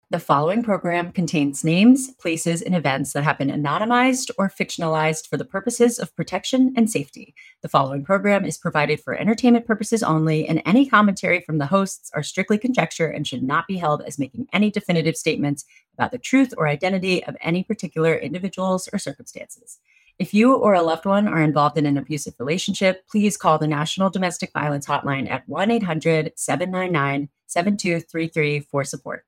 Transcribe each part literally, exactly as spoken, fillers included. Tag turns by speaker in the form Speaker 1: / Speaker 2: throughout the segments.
Speaker 1: The following program contains names, places, and events that have been anonymized or fictionalized for the purposes of protection and safety. The following program is provided for entertainment purposes only, and any commentary from the hosts are strictly conjecture and should not be held as making any definitive statements about the truth or identity of any particular individuals or circumstances. If you or a loved one are involved in an abusive relationship, please call the National Domestic Violence Hotline at one eight hundred seven nine nine seven two three three for support.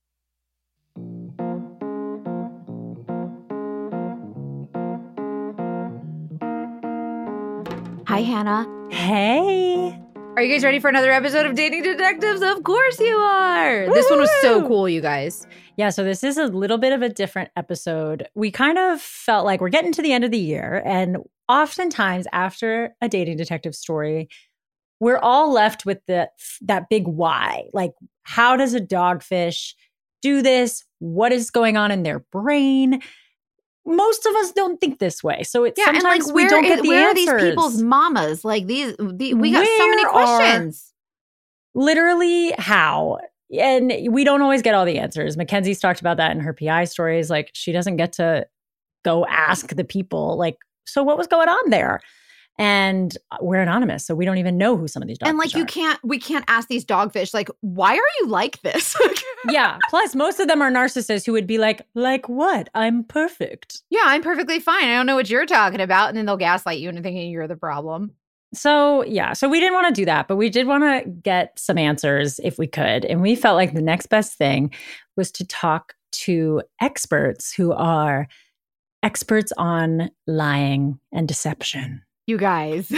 Speaker 2: Hi, Hannah.
Speaker 3: Hey.
Speaker 2: Are you guys ready for another episode of Dating Detectives? Of course you are. Woo-hoo! This one was so cool, you guys.
Speaker 3: Yeah, so this is a little bit of a different episode. We kind of felt like we're getting to the end of the year, and oftentimes after a dating detective story, we're all left with the, that big why. Like, how does a dogfish do this? What is going on in their brain? Most of us don't think this way. So it's
Speaker 2: yeah,
Speaker 3: sometimes
Speaker 2: and like,
Speaker 3: we
Speaker 2: where,
Speaker 3: don't get the
Speaker 2: where
Speaker 3: answers.
Speaker 2: Where are these people's mamas? Like these, the, we got
Speaker 3: where
Speaker 2: so many questions.
Speaker 3: Literally, how? And we don't always get all the answers. Mackenzie's talked about that in her P I stories. Like, she doesn't get to go ask the people, like, so what was going on there? And we're anonymous, so we don't even know who some of these dogfish
Speaker 2: And like, you
Speaker 3: are.
Speaker 2: can't, we can't ask these dogfish, like, why are you like this?
Speaker 3: Yeah. Plus, most of them are narcissists who would be like, like what? I'm perfect.
Speaker 2: Yeah, I'm perfectly fine. I don't know what you're talking about. And then they'll gaslight you into thinking you're the problem.
Speaker 3: So, yeah. So we didn't want to do that, but we did want to get some answers if we could. And we felt like the next best thing was to talk to experts who are experts on lying and deception.
Speaker 2: You guys,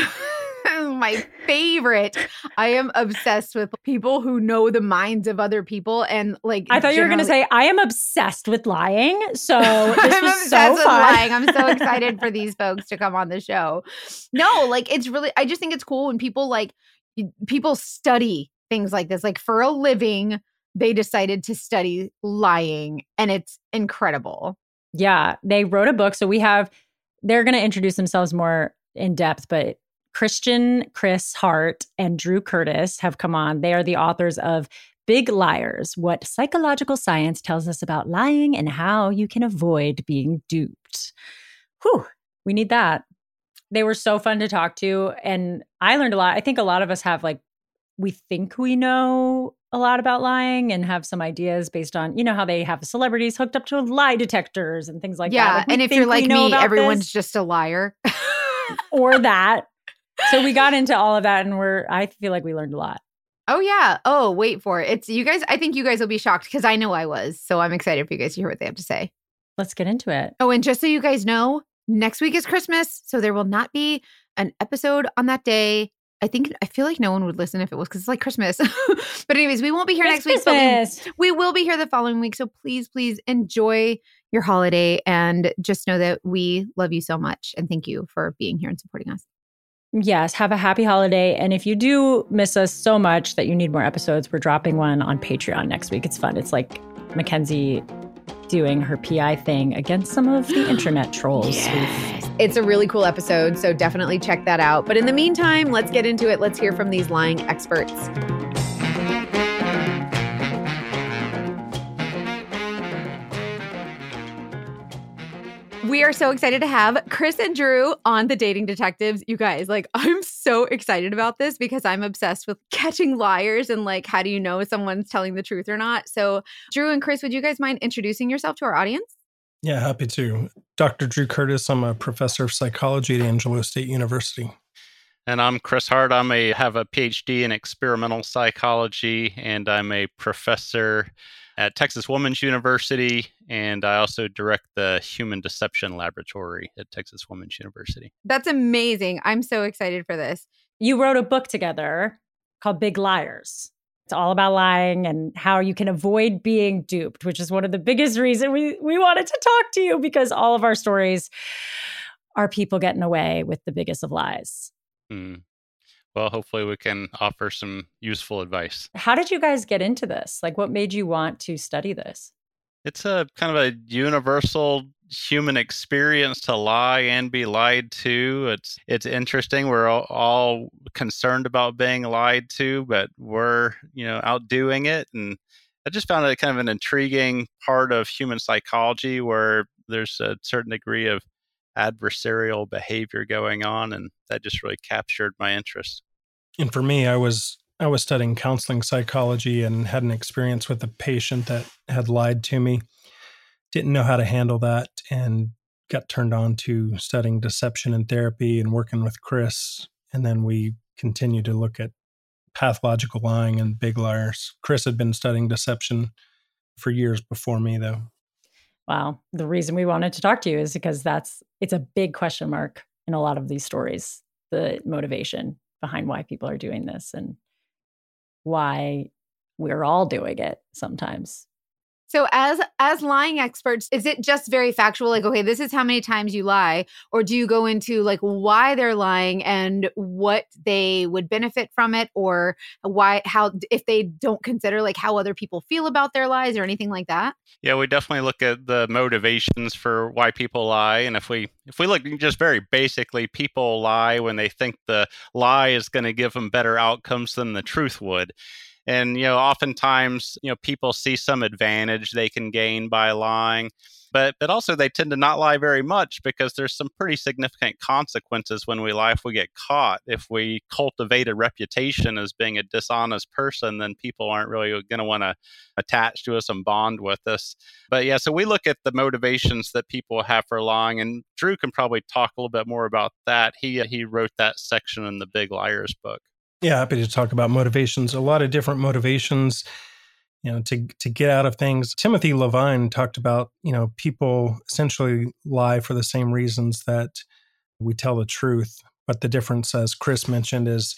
Speaker 2: my favorite. I am obsessed with people who know the minds of other people. And like,
Speaker 3: I thought you were going to say, I am obsessed with lying. So this
Speaker 2: I'm
Speaker 3: was
Speaker 2: obsessed
Speaker 3: so
Speaker 2: with
Speaker 3: fun.
Speaker 2: lying. I'm so excited for these folks to come on the show. No, like, it's really, I just think it's cool when people like, people study things like this. Like, for a living, they decided to study lying, and it's incredible.
Speaker 3: Yeah, they wrote a book. So we have, they're going to introduce themselves more in depth, but Christian Chris Hart and Drew Curtis have come on. They are the authors of Big Liars, What Psychological Science Tells Us About Lying and How You Can Avoid Being Duped. Whew, we need that. They were so fun to talk to, and I learned a lot. I think a lot of us have, like, we think we know a lot about lying and have some ideas based on, you know, how they have celebrities hooked up to lie detectors and things like
Speaker 2: yeah,
Speaker 3: that. Like,
Speaker 2: and if you're like me, everyone's
Speaker 3: this.
Speaker 2: just a liar.
Speaker 3: Or that. So we got into all of that, and we're, I feel like we learned a lot.
Speaker 2: Oh, yeah. Oh, wait for it. It's you guys. I think you guys will be shocked because I know I was. So I'm excited for you guys to hear what they have to say.
Speaker 3: Let's get into it.
Speaker 2: Oh, and just so you guys know, next week is Christmas. So there will not be an episode on that day. I think, I feel like no one would listen if it was because it's like Christmas. But anyways, we won't be here
Speaker 3: It's
Speaker 2: next
Speaker 3: Christmas.
Speaker 2: week. But we, we will be here the following week. So please, please enjoy your holiday. And just know that we love you so much. And thank you for being here and supporting us.
Speaker 3: Yes, have a happy holiday. And if you do miss us so much that you need more episodes, we're dropping one on Patreon next week. It's fun. It's like Mackenzie doing her P I thing against some of the internet trolls.
Speaker 2: Yes. It's a really cool episode, so definitely check that out. But in the meantime, let's get into it. Let's hear from these lying experts. We are so excited to have Chris and Drew on the Dating Detectives. You guys, like, I'm so excited about this because I'm obsessed with catching liars and like, how do you know if someone's telling the truth or not? So Drew and Chris, would you guys mind introducing yourself to our audience?
Speaker 4: Yeah, happy to. Doctor Drew Curtis. I'm a professor of psychology at Angelo State University.
Speaker 5: And I'm Chris Hart. I'm a have a P H D in experimental psychology, and I'm a professor at Texas Women's University, and I also direct the Human Deception Laboratory at Texas Women's University.
Speaker 2: That's amazing. I'm so excited for this.
Speaker 3: You wrote a book together called Big Liars. It's all about lying and how you can avoid being duped, which is one of the biggest reasons we, we wanted to talk to you, because all of our stories are people getting away with the biggest of lies.
Speaker 5: Mm. Well, hopefully we can offer some useful advice.
Speaker 3: How did you guys get into this? Like, what made you want to study this?
Speaker 5: It's a kind of a universal human experience to lie and be lied to. It's it's interesting. We're all, all concerned about being lied to, but we're, you know, outdoing it. And I just found it kind of an intriguing part of human psychology where there's a certain degree of adversarial behavior going on, and that just really captured my interest.
Speaker 4: And for me, I was I was studying counseling psychology and had an experience with a patient that had lied to me. Didn't know how to handle that and got turned on to studying deception and therapy and working with Chris. And then we continued to look at pathological lying and big liars. Chris had been studying deception for years before me, though.
Speaker 3: Wow. The reason we wanted to talk to you is because that's it's a big question mark in a lot of these stories, the motivation behind why people are doing this and why we're all doing it sometimes.
Speaker 2: So as as lying experts, is it just very factual? Like, okay, this is how many times you lie, or do you go into like why they're lying and what they would benefit from it, or why how if they don't consider like how other people feel about their lies or anything like that?
Speaker 5: Yeah, we definitely look at the motivations for why people lie, and if we if we look just very basically, people lie when they think the lie is going to give them better outcomes than the truth would. And, you know, oftentimes, you know, people see some advantage they can gain by lying, but but also they tend to not lie very much because there's some pretty significant consequences when we lie if we get caught. If we cultivate a reputation as being a dishonest person, then people aren't really going to want to attach to us and bond with us. But yeah, so we look at the motivations that people have for lying, and Drew can probably talk a little bit more about that. He he wrote that section in the Big Liars book.
Speaker 4: Yeah, happy to talk about motivations. A lot of different motivations, you know, to to get out of things. Timothy Levine talked about, you know, people essentially lie for the same reasons that we tell the truth. But the difference, as Chris mentioned, is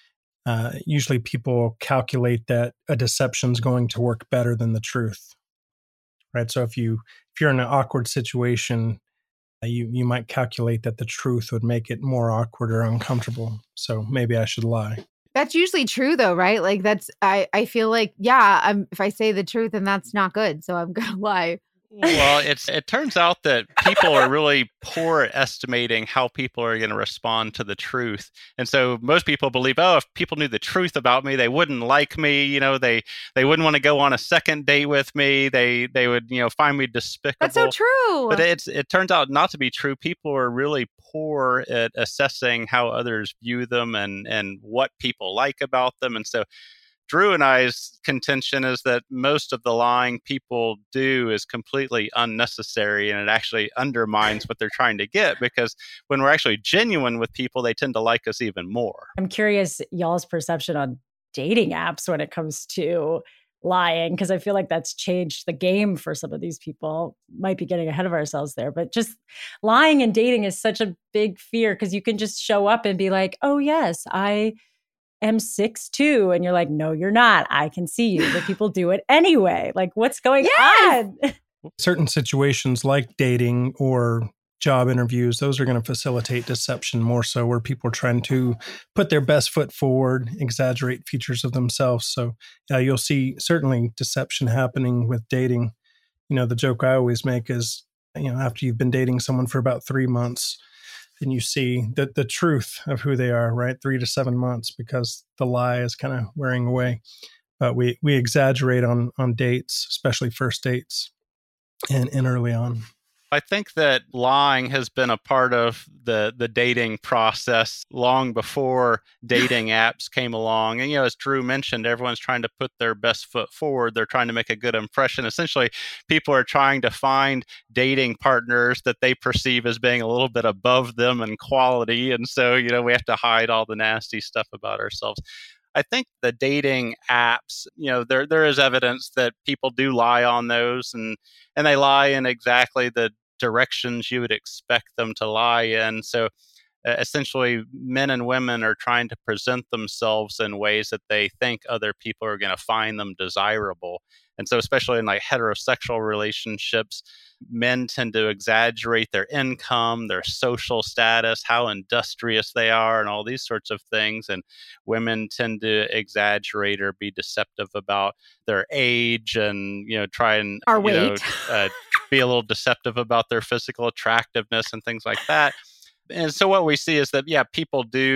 Speaker 4: uh, usually people calculate that a deception is going to work better than the truth, right? So if you if you're in an awkward situation, you you might calculate that the truth would make it more awkward or uncomfortable. So maybe I should lie.
Speaker 2: That's usually true though, right? Like that's, I, I feel like, yeah, I'm, if I say the truth and that's not good, so I'm going to lie.
Speaker 5: Well, it's it turns out that people are really poor at estimating how people are going to respond to the truth. And so most people believe, oh, if people knew the truth about me, they wouldn't like me. You know, they they wouldn't want to go on a second date with me. They they would, you know, find me despicable.
Speaker 2: That's so true.
Speaker 5: But it's it turns out not to be true. People are really poor at assessing how others view them and and what people like about them. And so Drew and I's contention is that most of the lying people do is completely unnecessary, and it actually undermines what they're trying to get, because when we're actually genuine with people, they tend to like us even more.
Speaker 3: I'm curious y'all's perception on dating apps when it comes to lying, because I feel like that's changed the game for some of these people. Might be getting ahead of ourselves there, but just lying and dating is such a big fear because you can just show up and be like, oh yes, I am six two, and you're like, no, you're not. I can see you, but people do it anyway. Like, what's going yes! on?
Speaker 4: Certain situations like dating or job interviews, those are going to facilitate deception more so, where people are trying to put their best foot forward, exaggerate features of themselves. So yeah, you'll see certainly deception happening with dating. You know, the joke I always make is, you know, after you've been dating someone for about three months, then you see the, the truth of who they are, right? Three to seven months, because the lie is kind of wearing away. But we we exaggerate on on dates, especially first dates and, and early on.
Speaker 5: I think that lying has been a part of the, the dating process long before dating apps came along. And, you know, as Drew mentioned, everyone's trying to put their best foot forward. They're trying to make a good impression. Essentially, people are trying to find dating partners that they perceive as being a little bit above them in quality. And so, you know, we have to hide all the nasty stuff about ourselves. I think the dating apps, you know, there there is evidence that people do lie on those, and and they lie in exactly the directions you would expect them to lie in. So uh, essentially, men and women are trying to present themselves in ways that they think other people are going to find them desirable. And so especially in like heterosexual relationships, men tend to exaggerate their income, their social status, how industrious they are, and all these sorts of things. And women tend to exaggerate or be deceptive about their age, and, you know, try and
Speaker 2: Our
Speaker 5: you
Speaker 2: weight.
Speaker 5: know, uh, be a little deceptive about their physical attractiveness and things like that. And so what we see is that, yeah, people do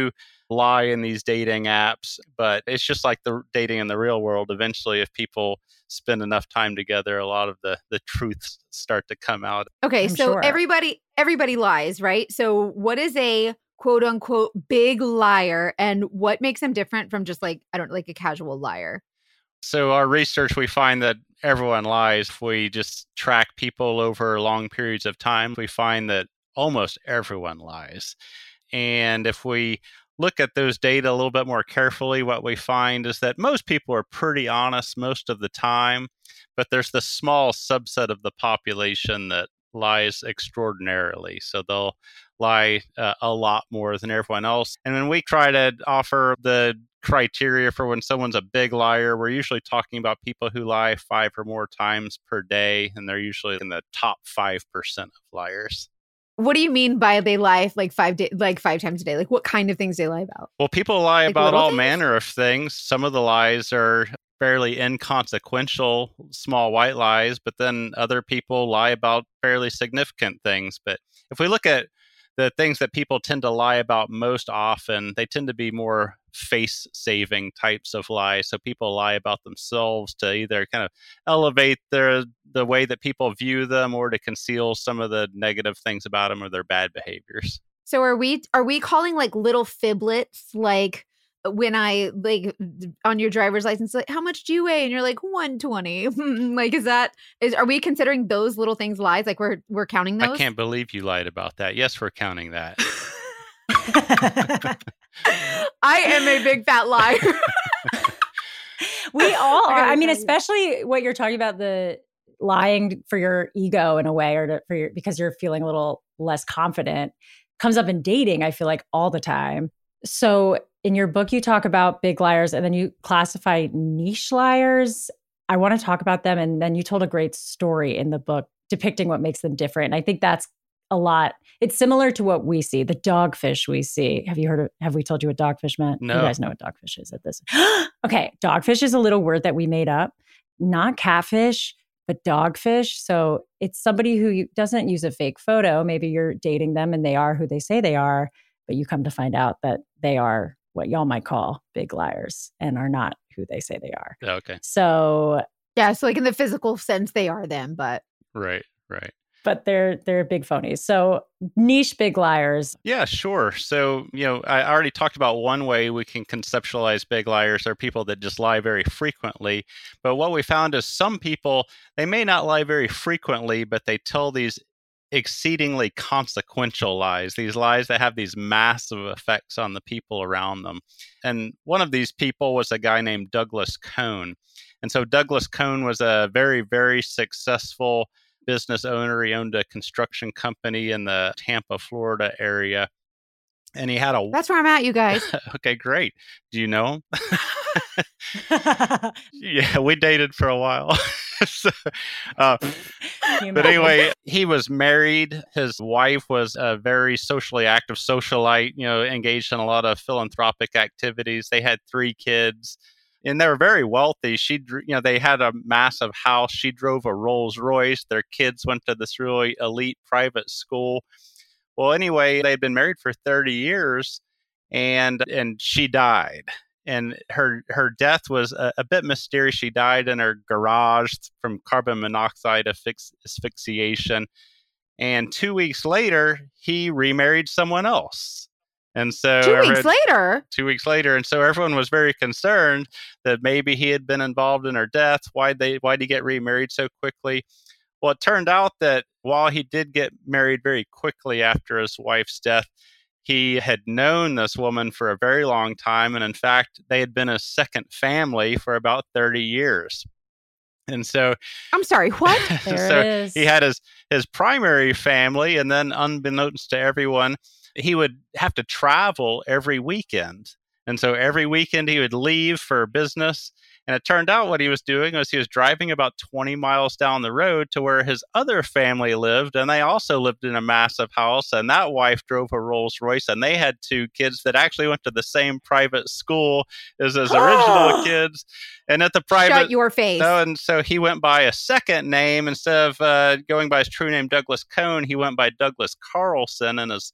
Speaker 5: lie in these dating apps, but it's just like the dating in the real world. Eventually, if people spend enough time together, a lot of the the truths start to come out.
Speaker 2: Okay,
Speaker 3: I'm
Speaker 2: so
Speaker 3: sure.
Speaker 2: everybody everybody lies, right? So what is a quote unquote big liar, and what makes them different from just like, I don't know, like a casual liar?
Speaker 5: So our research, we find that everyone lies. If we just track people over long periods of time, we find that almost everyone lies. And if we look at those data a little bit more carefully, what we find is that most people are pretty honest most of the time, but there's this small subset of the population that lies extraordinarily. So they'll lie uh, a lot more than everyone else. And when we try to offer the criteria for when someone's a big liar, we're usually talking about people who lie five or more times per day, and they're usually in the top five percent of liars.
Speaker 2: What do you mean by they lie like five day, like five times a day? Like what kind of things they lie about?
Speaker 5: Well, people lie
Speaker 2: Like
Speaker 5: about
Speaker 2: little
Speaker 5: all
Speaker 2: things?
Speaker 5: manner of things. Some of the lies are fairly inconsequential, small white lies, but then other people lie about fairly significant things. But if we look at the things that people tend to lie about most often, they tend to be more face-saving types of lies. So people lie about themselves to either kind of elevate their the way that people view them, or to conceal some of the negative things about them or their bad behaviors.
Speaker 2: So are we are we calling like little fiblets, like when I like on your driver's license, like how much do you weigh? And you're like one twenty. Like, is that is are we considering those little things lies? Like we're we're counting those?
Speaker 5: I can't believe you lied about that. Yes, we're counting that.
Speaker 2: I am a big fat liar.
Speaker 3: We all are.
Speaker 2: gotta
Speaker 3: I mean,
Speaker 2: tell you.
Speaker 3: especially what you're talking about, the lying for your ego in a way, or to, for your, because you're feeling a little less confident, comes up in dating, I feel like, all the time. So in your book, you talk about big liars, and then you classify niche liars. I want to talk about them. And then you told a great story in the book depicting what makes them different. And I think that's a lot. It's similar to what we see, the dogfish we see. Have you heard of, have we told you what dogfish meant?
Speaker 5: No.
Speaker 3: You guys know what dogfish is at this. Okay. Dogfish is a little word that we made up, not catfish, but dogfish. So it's somebody who doesn't use a fake photo. Maybe you're dating them and they are who they say they are, but you come to find out that they are what y'all might call big liars and are not who they say they are.
Speaker 5: Okay.
Speaker 3: So,
Speaker 2: Yeah, so like in the physical sense, they are them, but
Speaker 5: Right, right.
Speaker 3: but they're they're big phonies. So niche big liars.
Speaker 5: Yeah, sure. So, you know, I already talked about one way we can conceptualize big liars are people that just lie very frequently. But what we found is some people, they may not lie very frequently, but they tell these exceedingly consequential lies, these lies that have these massive effects on the people around them. And one of these people was a guy named Douglas Cohn. And so Douglas Cohn was a very, very successful business owner. He owned a construction company in the Tampa, Florida area. And he had a...
Speaker 2: that's where I'm at, you guys.
Speaker 5: Okay, great. Do you know him? Yeah, we dated for a while. so, uh, but anyway, he was married. His wife was a very socially active socialite, you know, engaged in a lot of philanthropic activities. They had three kids. And they were very wealthy. She, you know, they had a massive house. She drove a Rolls Royce. Their kids went to this really elite private school. Well, anyway, they'd been married for thirty years, and and she died. And her her death was a, a bit mysterious. She died in her garage from carbon monoxide asphyx- asphyxiation. And two weeks later, he remarried someone else. And so
Speaker 2: Two
Speaker 5: I
Speaker 2: weeks
Speaker 5: read-
Speaker 2: later.
Speaker 5: two weeks later. And so everyone was very concerned that maybe he had been involved in her death. Why'd they, why'd he get remarried so quickly? Well, it turned out that while he did get married very quickly after his wife's death, he had known this woman for a very long time. And in fact, they had been a second family for about thirty years. And so,
Speaker 2: I'm sorry, what?
Speaker 3: There
Speaker 5: so
Speaker 3: it is.
Speaker 5: he had his, his primary family, and then unbeknownst to everyone, he would have to travel every weekend. And so every weekend he would leave for business. And it turned out what he was doing was he was driving about twenty miles down the road to where his other family lived. And they also lived in a massive house. And that wife drove a Rolls Royce. And they had two kids that actually went to the same private school as his original kids. And at the private...
Speaker 2: Shut your face.
Speaker 5: No, and so he went by a second name. Instead of uh, going by his true name, Douglas Cohn, he went by Douglas Carlson. And his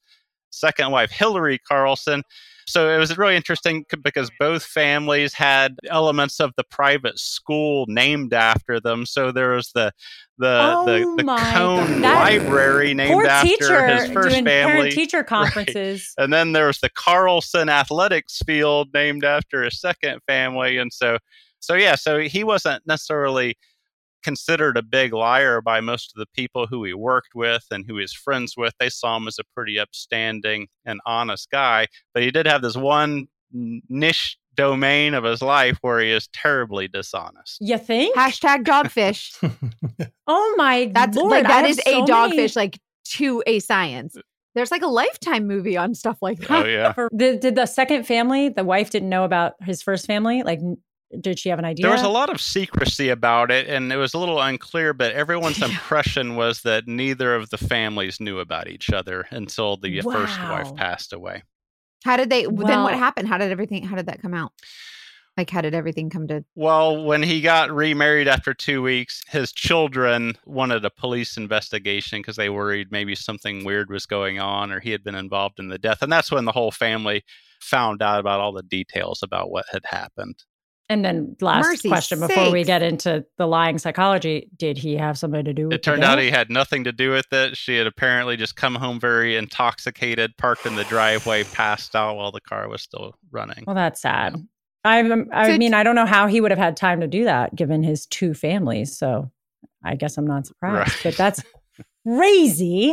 Speaker 5: second wife, Hillary Carlson. So it was really interesting because both families had elements of the private school named after them. So there was the the
Speaker 3: Oh
Speaker 5: the, the
Speaker 3: my
Speaker 5: Cone
Speaker 3: God. That
Speaker 5: Library named
Speaker 3: Poor
Speaker 5: after
Speaker 3: teacher
Speaker 5: his first
Speaker 3: doing
Speaker 5: family.
Speaker 3: parent-teacher conferences.
Speaker 5: Right. And then there was the Carlson Athletics Field named after his second family. And so, so yeah, so he wasn't necessarily considered a big liar by most of the people who he worked with and who he was friends with. They saw him as a pretty upstanding and honest guy, but he did have this one niche domain of his life where he is terribly dishonest.
Speaker 3: You think?
Speaker 2: Hashtag dogfish.
Speaker 3: Oh my
Speaker 2: That's
Speaker 3: Lord,
Speaker 2: like that
Speaker 3: I
Speaker 2: is
Speaker 3: have
Speaker 2: a
Speaker 3: so
Speaker 2: dogfish,
Speaker 3: many-
Speaker 2: like to a science. There's like a Lifetime movie on stuff like that.
Speaker 5: Oh, yeah.
Speaker 3: For- did, did the second family, the wife didn't know about his first family? Like, n- did she have an idea?
Speaker 5: There was a lot of secrecy about it, and it was a little unclear, but everyone's impression was that neither of the families knew about each other until the first wife
Speaker 3: Wow.
Speaker 5: passed away.
Speaker 2: How did they? then
Speaker 3: Well-
Speaker 2: what happened? How did everything? How did that come out? Like, how did everything come to?
Speaker 5: Well, when he got remarried after two weeks, his children wanted a police investigation because they worried maybe something weird was going on or he had been involved in the death. And that's when the whole family found out about all the details about what had happened.
Speaker 3: And then last
Speaker 2: Mercy
Speaker 3: question before we
Speaker 2: sakes.
Speaker 3: get into the lying psychology, did he have something to do with
Speaker 5: It turned
Speaker 3: the
Speaker 5: out
Speaker 3: death?
Speaker 5: he had nothing to do with it. She had apparently just come home very intoxicated, parked in the driveway, passed out while the car was still running.
Speaker 3: Well, that's sad. I'm, I
Speaker 2: So
Speaker 3: mean, I don't know how he would have had time to do that given his two families. So I guess I'm not surprised,
Speaker 5: Right.
Speaker 3: but that's crazy.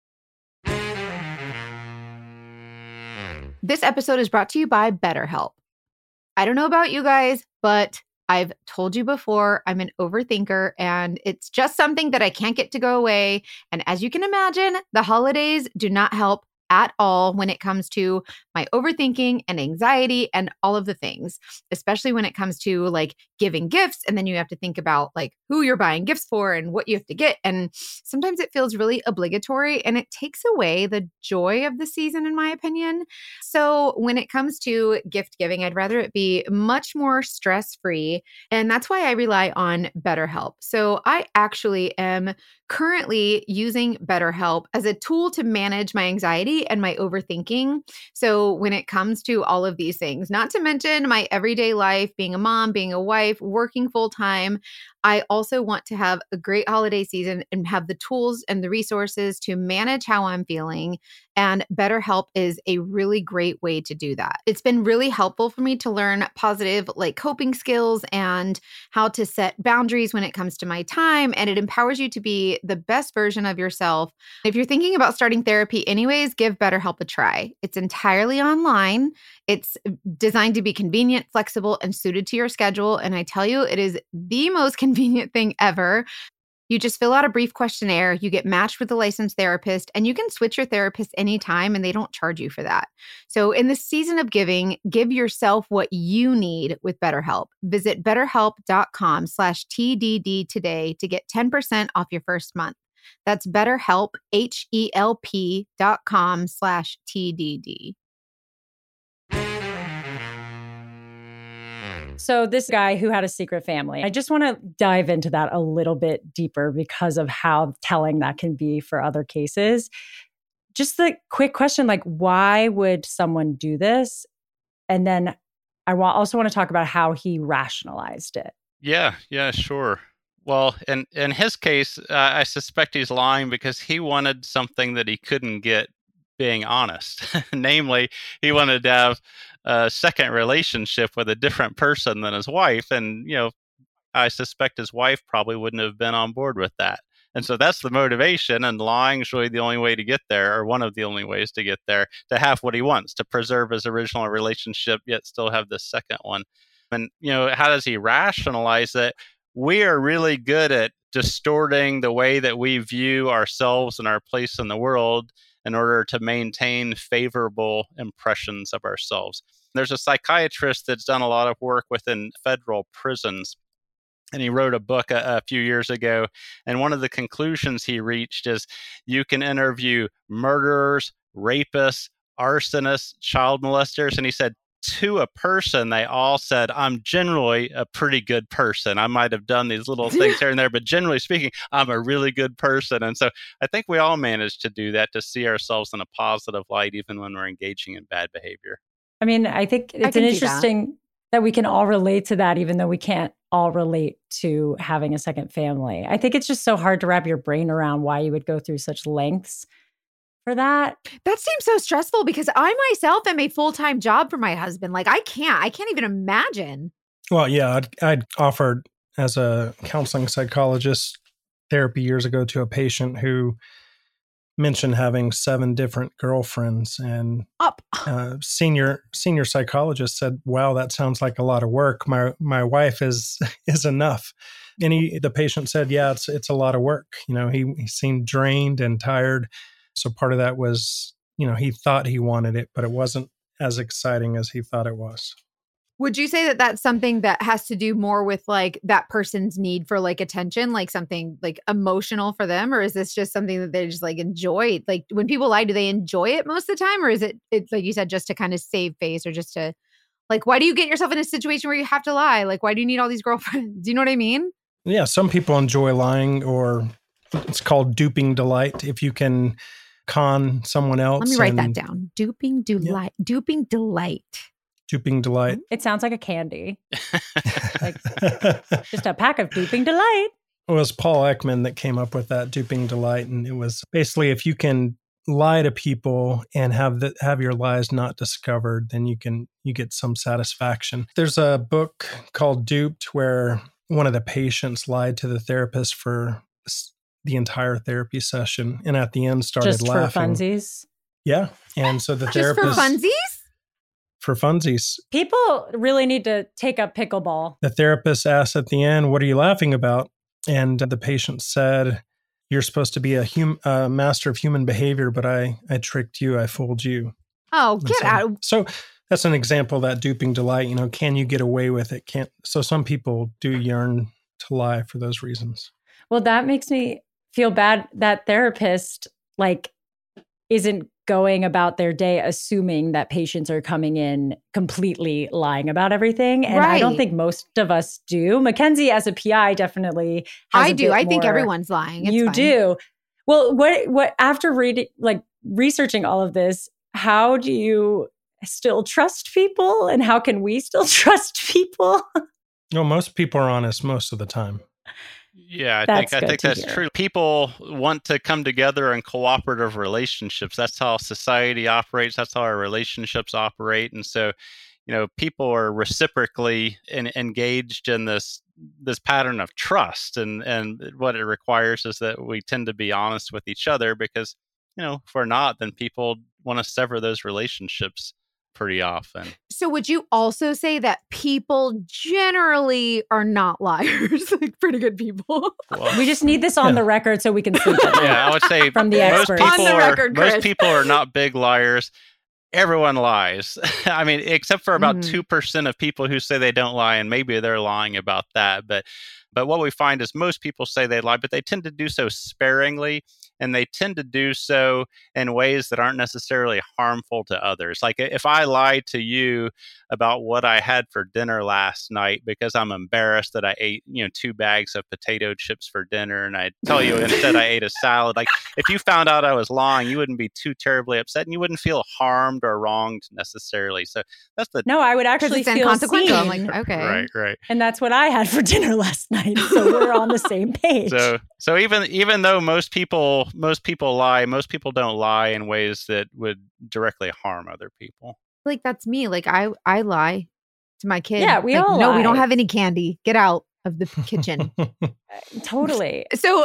Speaker 2: This episode is brought to you by BetterHelp. I don't know about you guys, but I've told you before, I'm an overthinker and it's just something that I can't get to go away. And as you can imagine, the holidays do not help at all when it comes to my overthinking and anxiety and all of the things, especially when it comes to like giving gifts. And then you have to think about like who you're buying gifts for and what you have to get. And sometimes it feels really obligatory and it takes away the joy of the season, in my opinion. So when it comes to gift giving, I'd rather it be much more stress-free. And that's why I rely on BetterHelp. So I actually am currently using BetterHelp as a tool to manage my anxiety and my overthinking. So when it comes to all of these things, not to mention my everyday life, being a mom, being a wife, working full time, I also want to have a great holiday season and have the tools and the resources to manage how I'm feeling. And BetterHelp is a really great way to do that. It's been really helpful for me to learn positive like coping skills and how to set boundaries when it comes to my time. And it empowers you to be the best version of yourself. If you're thinking about starting therapy anyways, give BetterHelp a try. It's entirely online. It's designed to be convenient, flexible, and suited to your schedule. And I tell you, it is the most convenient thing ever. You just fill out a brief questionnaire, you get matched with a licensed therapist, and you can switch your therapist anytime and they don't charge you for that. So in the season of giving, give yourself what you need with BetterHelp. Visit betterhelp.com slash TDD today to get ten percent off your first month. That's BetterHelp, H-E-L-P dot com slash TDD.
Speaker 3: So this guy who had a secret family, I just want to dive into that a little bit deeper because of how telling that can be for other cases. Just the quick question, like, why would someone do this? And then I wa- also want to talk about how he rationalized it.
Speaker 5: Yeah, yeah, sure. Well, in, in his case, uh, I suspect he's lying because he wanted something that he couldn't get being honest. Namely, he wanted to have a second relationship with a different person than his wife. And, you know, I suspect his wife probably wouldn't have been on board with that. And so that's the motivation. And lying is really the only way to get there, or one of the only ways to get there, to have what he wants, to preserve his original relationship, yet still have this second one. And, you know, how does he rationalize it? We are really good at distorting the way that we view ourselves and our place in the world in order to maintain favorable impressions of ourselves. There's a psychiatrist that's done a lot of work within federal prisons, and he wrote a book a, a few years ago. And one of the conclusions he reached is you can interview murderers, rapists, arsonists, child molesters. And he said, to a person, they all said, I'm generally a pretty good person. I might have done these little things here and there, but generally speaking, I'm a really good person. And so I think we all manage to do that, to see ourselves in a positive light, even when we're engaging in bad behavior.
Speaker 3: I mean, I think it's
Speaker 2: I
Speaker 3: an
Speaker 2: can see
Speaker 3: interesting that. that we can all relate to that, even though we can't all relate to having a second family. I think it's just so hard to wrap your brain around why you would go through such lengths for that.
Speaker 2: That seems so stressful because I myself am a full-time job for my husband. Like I can't, I can't even imagine.
Speaker 4: Well, yeah, I'd, I'd offered as a counseling psychologist therapy years ago to a patient who mentioned having seven different girlfriends, and
Speaker 2: Up.
Speaker 4: uh, senior senior psychologist said, "Wow, that sounds like a lot of work. My my wife is is enough." And he, the patient said, "Yeah, it's it's a lot of work." You know, he he seemed drained and tired. So part of that was, you know, he thought he wanted it, but it wasn't as exciting as he thought it was.
Speaker 2: Would you say that that's something that has to do more with like that person's need for like attention, like something like emotional for them? Or is this just something that they just like enjoy? Like when people lie, do they enjoy it most of the time? Or is it, it's like you said, just to kind of save face, or just to like, why do you get yourself in a situation where you have to lie? Like, why do you need all these girlfriends? Do you know what I mean?
Speaker 4: Yeah. Some people enjoy lying, or it's called duping delight. If you can con someone else.
Speaker 2: Let me write
Speaker 4: and,
Speaker 2: that down. Duping delight. Yeah. Duping delight.
Speaker 4: Duping delight.
Speaker 3: It sounds like a candy. Like just a pack of duping delight.
Speaker 4: It was Paul Ekman that came up with that duping delight. And it was basically, if you can lie to people and have the, have your lies not discovered, then you can, you get some satisfaction. There's a book called Duped where one of the patients lied to the therapist for the entire therapy session, and at the end started
Speaker 3: just
Speaker 4: laughing.
Speaker 3: For funsies?
Speaker 4: Yeah. And so the
Speaker 2: just
Speaker 4: therapist...
Speaker 2: for funsies?
Speaker 4: For funsies.
Speaker 3: People really need to take up pickleball.
Speaker 4: The therapist asked at the end, "What are you laughing about?" And the patient said, "You're supposed to be a hum- uh, master of human behavior, but I, I tricked you. I fooled you."
Speaker 2: Oh, get
Speaker 4: so,
Speaker 2: out.
Speaker 4: So that's an example of that duping delight. You know, can you get away with it? Can't. So some people do yearn to lie for those reasons.
Speaker 3: Well, that makes me feel bad. That therapist, like, isn't going about their day assuming that patients are coming in completely lying about everything. And right. I don't think most of us do. Mackenzie, as a P I, definitely has
Speaker 2: I
Speaker 3: a
Speaker 2: do.
Speaker 3: bit
Speaker 2: I think
Speaker 3: more.
Speaker 2: Everyone's lying. It's
Speaker 3: you
Speaker 2: fine.
Speaker 3: do. Well, what, what, after reading, like researching all of this, how do you still trust people? And how can we still trust people?
Speaker 4: No, most people are honest most of the time.
Speaker 5: Yeah, I
Speaker 3: that's
Speaker 5: think I think that's
Speaker 3: hear.
Speaker 5: true. People want to come together in cooperative relationships. That's how society operates. That's how our relationships operate. And so, you know, people are reciprocally in, engaged in this this pattern of trust. And and what it requires is that we tend to be honest with each other, because, you know, if we're not, then people want to sever those relationships pretty often.
Speaker 2: So would you also say that people generally are not liars, like pretty good people?
Speaker 5: Well,
Speaker 3: we just need this on
Speaker 4: yeah.
Speaker 3: the record so we can sleep at night.
Speaker 5: Yeah, I would say
Speaker 3: from the
Speaker 5: most
Speaker 3: experts.
Speaker 5: people
Speaker 2: On the
Speaker 5: are,
Speaker 2: record,
Speaker 5: most
Speaker 2: Chris.
Speaker 5: people are not big liars. Everyone lies. I mean, except for about
Speaker 2: Mm-hmm.
Speaker 5: two percent of people who say they don't lie, and maybe they're lying about that. But but what we find is most people say they lie, but they tend to do so sparingly, and they tend to do so in ways that aren't necessarily harmful to others. Like if I lie to you about what I had for dinner last night because I'm embarrassed that I ate, you know, two bags of potato chips for dinner, and I tell you instead I ate a salad. Like if you found out I was lying, you wouldn't be too terribly upset, and you wouldn't feel harmed or wronged necessarily. So that's the
Speaker 3: No, I would actually
Speaker 2: it's
Speaker 3: feel
Speaker 2: inconsequential. I'm
Speaker 3: seen.
Speaker 2: like, okay.
Speaker 5: right, right.
Speaker 3: And that's what I had for dinner last night. So we're on the same page.
Speaker 5: So, so even even though most people most people lie, most people don't lie in ways that would directly harm other people.
Speaker 2: Like that's me. Like I, I lie to my kid.
Speaker 3: Yeah, we
Speaker 2: like,
Speaker 3: all
Speaker 2: no,
Speaker 3: lie.
Speaker 2: we don't have any candy. Get out of the kitchen.
Speaker 3: Totally.
Speaker 2: So,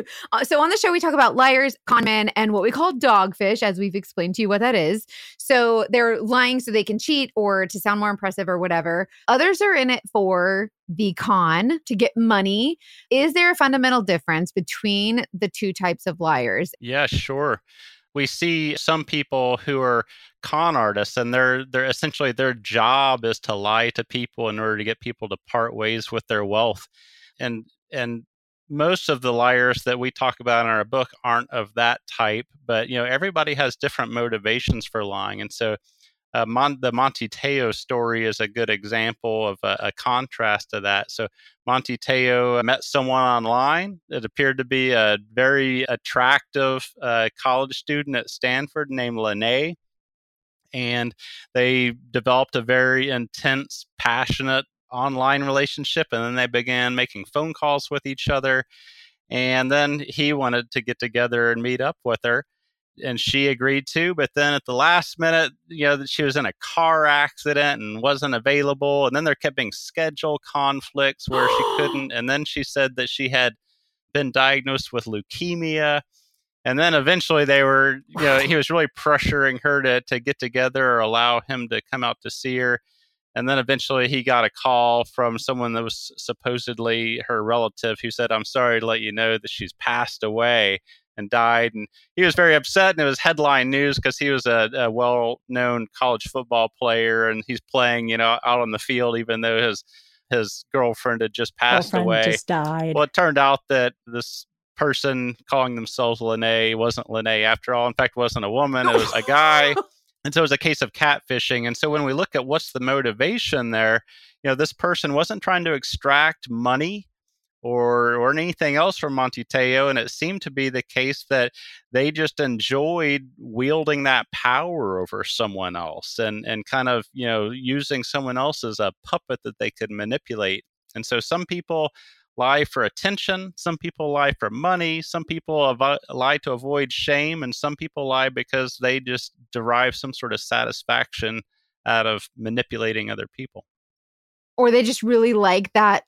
Speaker 2: so on the show, we talk about liars, con men, and what we call dogfish, as we've explained to you what that is. So they're lying so they can cheat or to sound more impressive or whatever. Others are in it for the con, to get money. Is there a fundamental difference between the two types of liars?
Speaker 5: Yeah, sure. We see some people who are con artists, and they're they're essentially their job is to lie to people in order to get people to part ways with their wealth. And and most of the liars that we talk about in our book aren't of that type, but you know, everybody has different motivations for lying. And so Uh, Mon- the Monty Teo story is a good example of a, a contrast to that. So Monty Teo met someone online. It appeared to be a very attractive uh, college student at Stanford named Lene. And they developed a very intense, passionate online relationship. And then they began making phone calls with each other. And then he wanted to get together and meet up with her. And she agreed to, but then at the last minute, you know, she was in a car accident and wasn't available. And then there kept being schedule conflicts where she couldn't. And then she said that she had been diagnosed with leukemia. And then eventually they were, you know, he was really pressuring her to, to get together or allow him to come out to see her. And then eventually he got a call from someone that was supposedly her relative who said, "I'm sorry to let you know that she's passed away and died." And he was very upset, and it was headline news because he was a, a well-known college football player, and he's playing, you know, out on the field, even though his his girlfriend had just passed
Speaker 3: Girlfriend
Speaker 5: away.
Speaker 3: Just died.
Speaker 5: Well, it turned out that this person calling themselves Lene wasn't Lene after all. In fact, it wasn't a woman; it was a guy. And so it was a case of catfishing. And so when we look at what's the motivation there, you know, this person wasn't trying to extract money or or anything else from Monty Teo. And it seemed to be the case that they just enjoyed wielding that power over someone else and, and kind of, you know, using someone else as a puppet that they could manipulate. And so some people lie for attention, some people lie for money, some people av- lie to avoid shame, and some people lie because they just derive some sort of satisfaction out of manipulating other people.
Speaker 2: Or they just really like that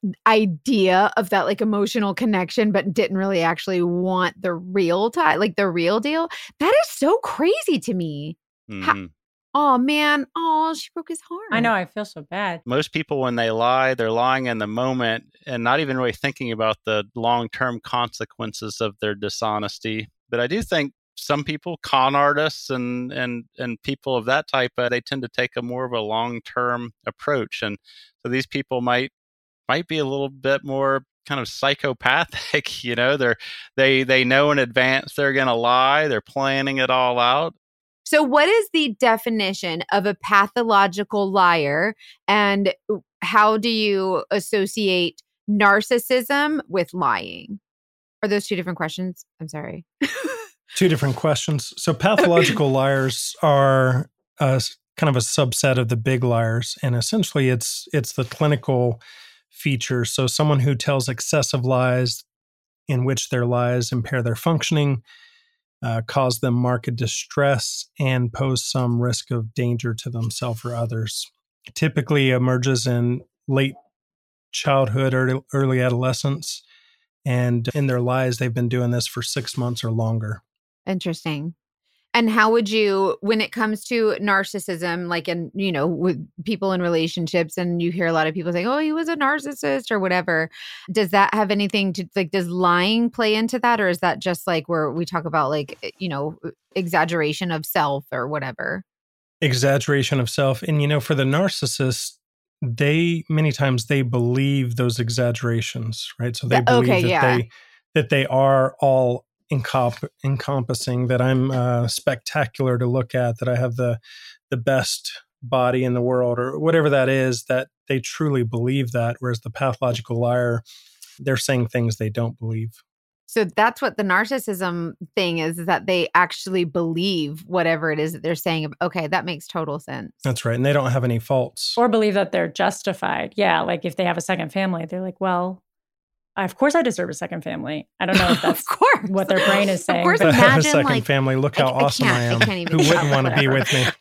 Speaker 2: idea of that like emotional connection, but didn't really actually want the real tie, like the real deal. That is so crazy to me.
Speaker 5: Mm-hmm.
Speaker 2: How- oh man, oh, she broke his heart.
Speaker 3: I know, I feel so bad.
Speaker 5: Most people, when they lie, they're lying in the moment and not even really thinking about the long-term consequences of their dishonesty. But I do think some people, con artists and and and people of that type, uh, they tend to take a more of a long-term approach. And so these people might might be a little bit more kind of psychopathic. You know, they're they they know in advance they're going to lie. They're planning it all out.
Speaker 2: So what is the definition of a pathological liar, and how do you associate narcissism with lying? Are those two different questions? I'm sorry.
Speaker 4: Two different questions. So pathological liars are a, kind of a subset of the big liars, and essentially it's it's the clinical feature. So someone who tells excessive lies in which their lies impair their functioning, Uh, cause them marked distress, and pose some risk of danger to themselves or others. It typically emerges in late childhood or early adolescence, and in their lives, they've been doing this for six months or longer.
Speaker 2: Interesting. And how would you, when it comes to narcissism, like in, you know, with people in relationships, and you hear a lot of people saying, oh, he was a narcissist or whatever. Does that have anything to, like, does lying play into that? Or is that just like where we talk about, like, you know, exaggeration of self or whatever?
Speaker 4: Exaggeration of self. And, you know, for the narcissist, they, many times they believe those exaggerations, right? So they
Speaker 2: Th-
Speaker 4: believe
Speaker 2: okay,
Speaker 4: that
Speaker 2: yeah.
Speaker 4: they, that they are all Encomp- encompassing, that I'm uh, spectacular to look at, that I have the the best body in the world, or whatever that is, that they truly believe that, whereas the pathological liar, they're saying things they don't believe.
Speaker 2: So that's what the narcissism thing is, is that they actually believe whatever it is that they're saying. Okay, that makes total sense.
Speaker 4: That's right. And they don't have any faults.
Speaker 3: Or believe that they're justified. Yeah, like if they have a second family, they're like, well, of course I deserve a second family. I don't know if that's
Speaker 2: of course.
Speaker 3: what their brain is saying.
Speaker 2: Of course,
Speaker 4: But I have a
Speaker 2: imagine,
Speaker 4: second
Speaker 2: like,
Speaker 4: family. Look how
Speaker 2: I- I
Speaker 4: awesome
Speaker 2: can't-
Speaker 4: I
Speaker 2: I
Speaker 4: am.
Speaker 2: can't even
Speaker 4: Who
Speaker 2: count,
Speaker 4: wouldn't want to be with me?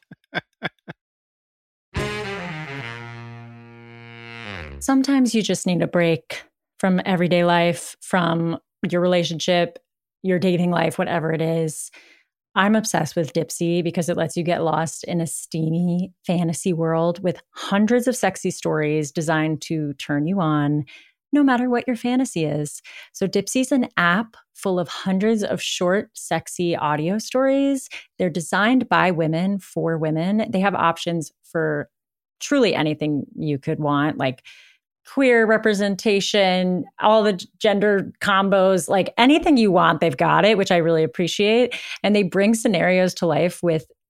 Speaker 3: Sometimes you just need a break from everyday life, from your relationship, your dating life, whatever it is. I'm obsessed with Dipsea because it lets you get lost in a steamy fantasy world with hundreds of sexy stories designed to turn you on, no matter what your fantasy is. So Dipsea's an app full of hundreds of short, sexy audio stories. They're designed by women for women. They have options for truly anything you could want, like queer representation, all the gender combos, like anything you want, they've got it, which I really appreciate. And they bring scenarios to life with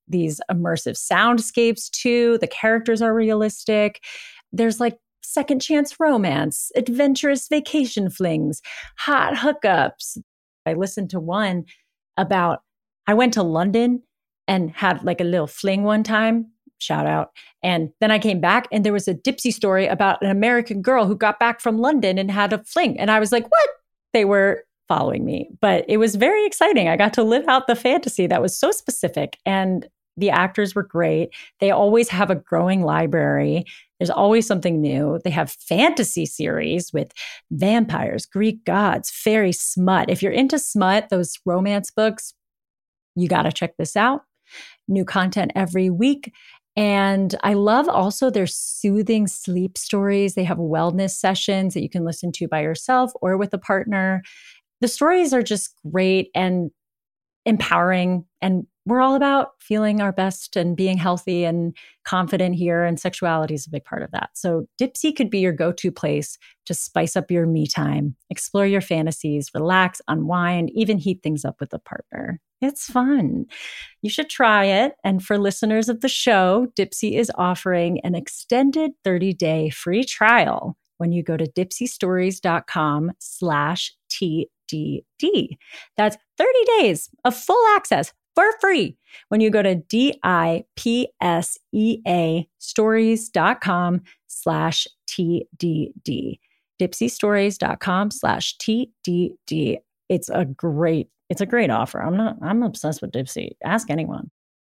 Speaker 3: these immersive soundscapes too. The characters are realistic. There's like second chance romance, adventurous vacation flings, hot hookups. I listened to one about, I went to London and had like a little fling one time, shout out. And then I came back and there was a Dipsea story about an American girl who got back from London and had a fling. And I was like, what? They were following me, but it was very exciting. I got to live out the fantasy that was so specific, and the actors were great. They always have a growing library. There's always something new. They have fantasy series with vampires, Greek gods, fairy smut. If you're into smut, those romance books, you got to check this out. New content every week. And I love also their soothing sleep stories. They have wellness sessions that you can listen to by yourself or with a partner. The stories are just great and empowering, and we're all about feeling our best and being healthy and confident here, and sexuality is a big part of that. So Dipsea could be your go-to place to spice up your me time, explore your fantasies, relax, unwind, even heat things up with a partner. It's fun. You should try it. And for listeners of the show, Dipsea is offering an extended thirty-day free trial when you go to dipseastories.com slash TDD. That's thirty days of full access for free when you go to D-I-P-S-E-A stories.com slash TDD. dipseastories.com slash TDD. It's a great, it's a great offer. I'm not, I'm obsessed with Dipsea. Ask anyone.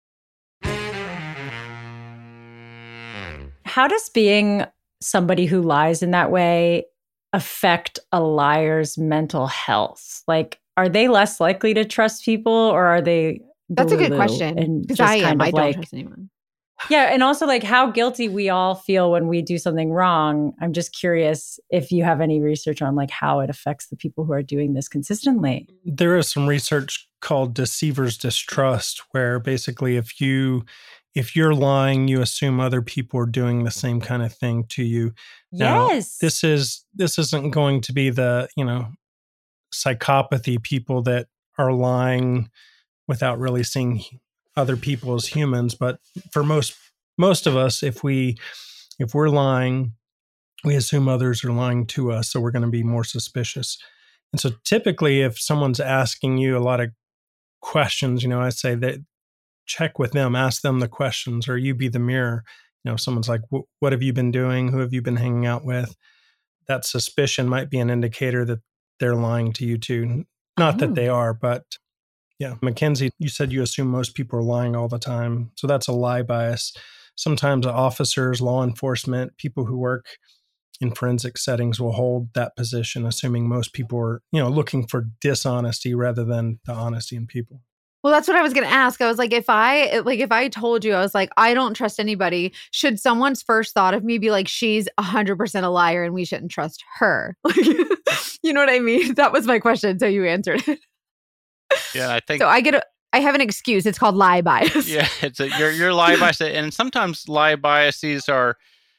Speaker 3: How does being somebody who lies in that way affect a liar's mental health? Like, are they less likely to trust people, or are they?
Speaker 2: That's a good question. Because I am. I don't like, trust anyone.
Speaker 3: Yeah. And also, like, how guilty we all feel when we do something wrong. I'm just curious if you have any research on like how it affects the people who are doing this consistently.
Speaker 4: There is some research called deceiver's distrust, where basically if you if you're lying, you assume other people are doing the same kind of thing to you. Now,
Speaker 3: yes.
Speaker 4: This is this isn't going to be the, you know, psychopathy people that are lying without really seeing other people as humans. But for most most of us, if we if we're lying, we assume others are lying to us, so we're going to be more suspicious. And so typically, if someone's asking you a lot of questions, you know, I say that check with them, ask them the questions, or you be the mirror. You know, if someone's like, what have you been doing? Who have you been hanging out with? That suspicion might be an indicator that they're lying to you too. Not oh. that they are, but yeah. Mackenzie, you said you assume most people are lying all the time. So that's a lie bias. Sometimes officers, law enforcement, people who work in forensic settings will hold that position, assuming most people are, you know, looking for dishonesty rather than the honesty in people.
Speaker 2: Well, that's what I was going to ask. I was like, if I like, if I told you, I was like, I don't trust anybody. Should someone's first thought of me be like, she's a hundred percent a liar and we shouldn't trust her? You know what I mean? That was my question. So you answered it.
Speaker 5: Yeah, I think.
Speaker 2: So I get a, I have an excuse. It's called lie bias.
Speaker 5: Yeah, it's a, your your lie bias, and sometimes lie biases are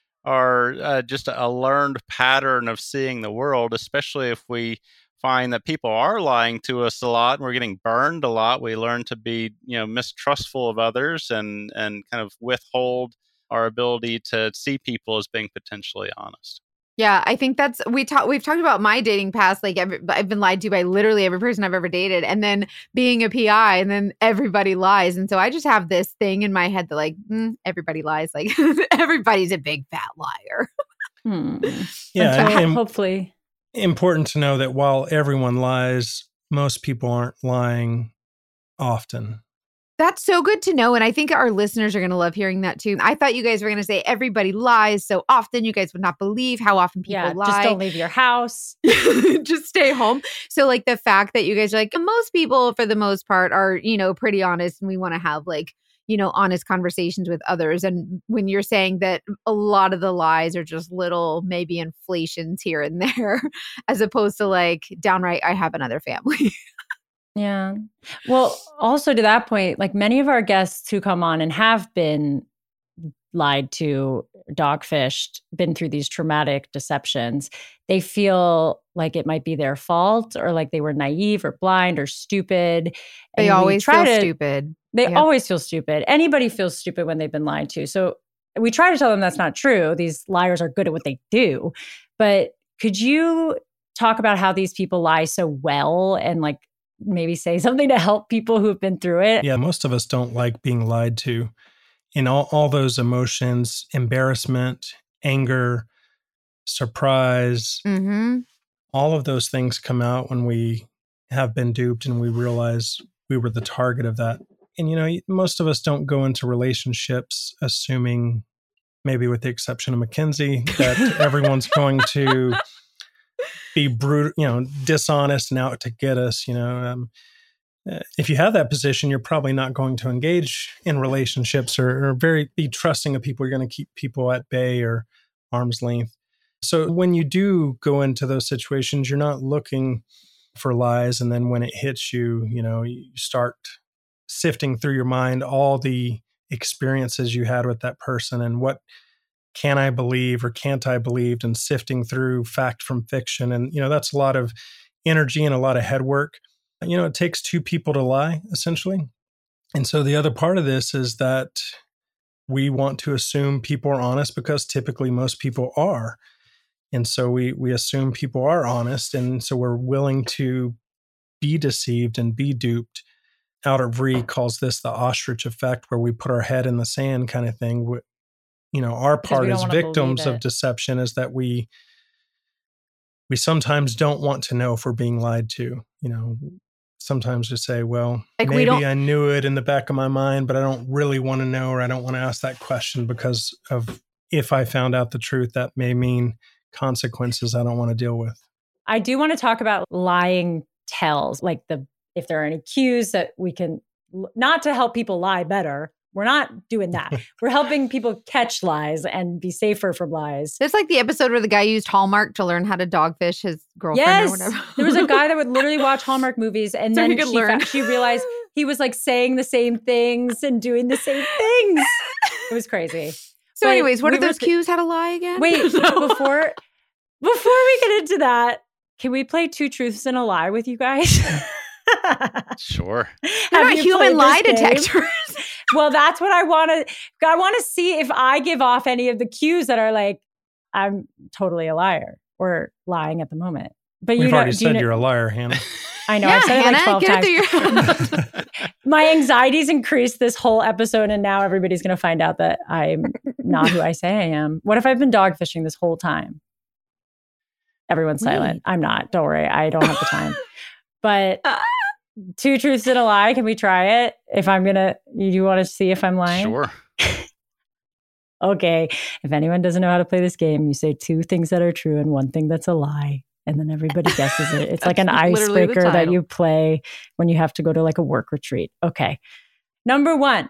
Speaker 5: are uh, just a learned pattern of seeing the world, especially if we find that people are lying to us a lot and we're getting burned a lot. We learn to be, you know, mistrustful of others and and kind of withhold our ability to see people as being potentially honest.
Speaker 2: Yeah, I think that's we talk. We've talked about my dating past. Like every, I've been lied to by literally every person I've ever dated, and then being a P I, and then everybody lies. And so I just have this thing in my head that like mm, everybody lies. Like everybody's a big fat liar.
Speaker 3: Hmm.
Speaker 4: Yeah,
Speaker 3: so,
Speaker 4: and
Speaker 3: hopefully.
Speaker 4: Important to know that while everyone lies, most people aren't lying often.
Speaker 2: That's so good to know. And I think our listeners are going to love hearing that too. I thought you guys were going to say everybody lies so often. You guys would not believe how often people
Speaker 3: yeah,
Speaker 2: lie.
Speaker 3: Just don't leave your house.
Speaker 2: Just stay home. So like the fact that you guys are like, most people for the most part are, you know, pretty honest, and we want to have like, you know, honest conversations with others. And when you're saying that a lot of the lies are just little, maybe inflations here and there, as opposed to like downright, I have another family.
Speaker 3: Yeah. Well, also to that point, like many of our guests who come on and have been lied to, dogfished, been through these traumatic deceptions, they feel like it might be their fault or like they were naive or blind or stupid.
Speaker 2: They
Speaker 3: And we
Speaker 2: always
Speaker 3: try
Speaker 2: feel
Speaker 3: to-
Speaker 2: stupid.
Speaker 3: They
Speaker 2: Yep.
Speaker 3: always feel stupid. Anybody feels stupid when they've been lied to. So we try to tell them that's not true. These liars are good at what they do. But could you talk about how these people lie so well and like maybe say something to help people who've been through it?
Speaker 4: Yeah, most of us don't like being lied to. In all, all those emotions, embarrassment, anger, surprise,
Speaker 2: Mm-hmm.
Speaker 4: all of those things come out when we have been duped and we realize we were the target of that. And, you know, most of us don't go into relationships assuming, maybe with the exception of Mackenzie, that everyone's going to be brutal, you know, dishonest and out to get us. You know, um, if you have that position, you're probably not going to engage in relationships or, or very be trusting of people. You're going to keep people at bay or arm's length. So when you do go into those situations, you're not looking for lies. And then when it hits you, you know, you start sifting through your mind all the experiences you had with that person and what can I believe or can't I believe, and sifting through fact from fiction. And, you know, that's a lot of energy and a lot of head work. You know, it takes two people to lie, essentially. And so the other part of this is that we want to assume people are honest because typically most people are. And so we we assume people are honest. And so we're willing to be deceived and be duped. Albert Vree calls this the ostrich effect, where we put our head in the sand kind of thing. You know, our part as victims of deception is that we we sometimes don't want to know if we're being lied to. You know, sometimes we say, well,
Speaker 2: Like, we
Speaker 4: maybe
Speaker 2: don't-
Speaker 4: I knew it in the back of my mind, but I don't really want to know, or I don't want to ask that question because of if I found out the truth, that may mean consequences I don't want to deal with.
Speaker 3: I do want to talk about lying tells, like the if there are any cues that we can, not to help people lie better. We're not doing that. We're helping people catch lies and be safer from lies.
Speaker 2: It's like the episode where the guy used Hallmark to learn how to dogfish his girlfriend
Speaker 3: Yes,
Speaker 2: or whatever.
Speaker 3: there was a guy that would literally watch Hallmark movies, and
Speaker 2: So he
Speaker 3: then
Speaker 2: could
Speaker 3: she,
Speaker 2: learn.
Speaker 3: fa- she realized he was like saying the same things and doing the same things. It was crazy.
Speaker 2: So
Speaker 3: But
Speaker 2: anyways, what
Speaker 3: we
Speaker 2: are those
Speaker 3: were th-
Speaker 2: cues how to lie again?
Speaker 3: Wait,
Speaker 2: No.
Speaker 3: before before we get into that, can we play Two Truths and a Lie with you guys?
Speaker 5: Sure.
Speaker 2: They're
Speaker 3: Have
Speaker 2: not
Speaker 3: you
Speaker 2: human
Speaker 3: played
Speaker 2: lie
Speaker 3: this game?
Speaker 2: detectors.
Speaker 3: Well, that's what I want to. I want to see if I give off any of the cues that are like, I'm totally a liar or lying at the moment. But you
Speaker 4: We've
Speaker 3: know,
Speaker 4: already
Speaker 3: do you
Speaker 4: said
Speaker 3: know-
Speaker 4: you're a liar, Hannah.
Speaker 3: I know.
Speaker 2: Yeah,
Speaker 3: I've said
Speaker 2: Hannah,
Speaker 3: it like twelve
Speaker 2: get
Speaker 3: times.
Speaker 2: it through your
Speaker 3: My anxiety's increased this whole episode, and now everybody's going to find out that I'm not who I say I am. What if I've been dog fishing this whole time? Everyone's silent.
Speaker 2: Wait.
Speaker 3: I'm not. Don't worry. I don't have the time. But Two Truths and a Lie. Can we try it? If I'm going to, you want to see if I'm lying?
Speaker 5: Sure.
Speaker 3: Okay. If anyone doesn't know how to play this game, you say two things that are true and one thing that's a lie. And then everybody guesses it. It's like an
Speaker 2: That's literally the
Speaker 3: icebreaker that
Speaker 2: title.
Speaker 3: you play when you have to go to like a work retreat. Okay. Number one,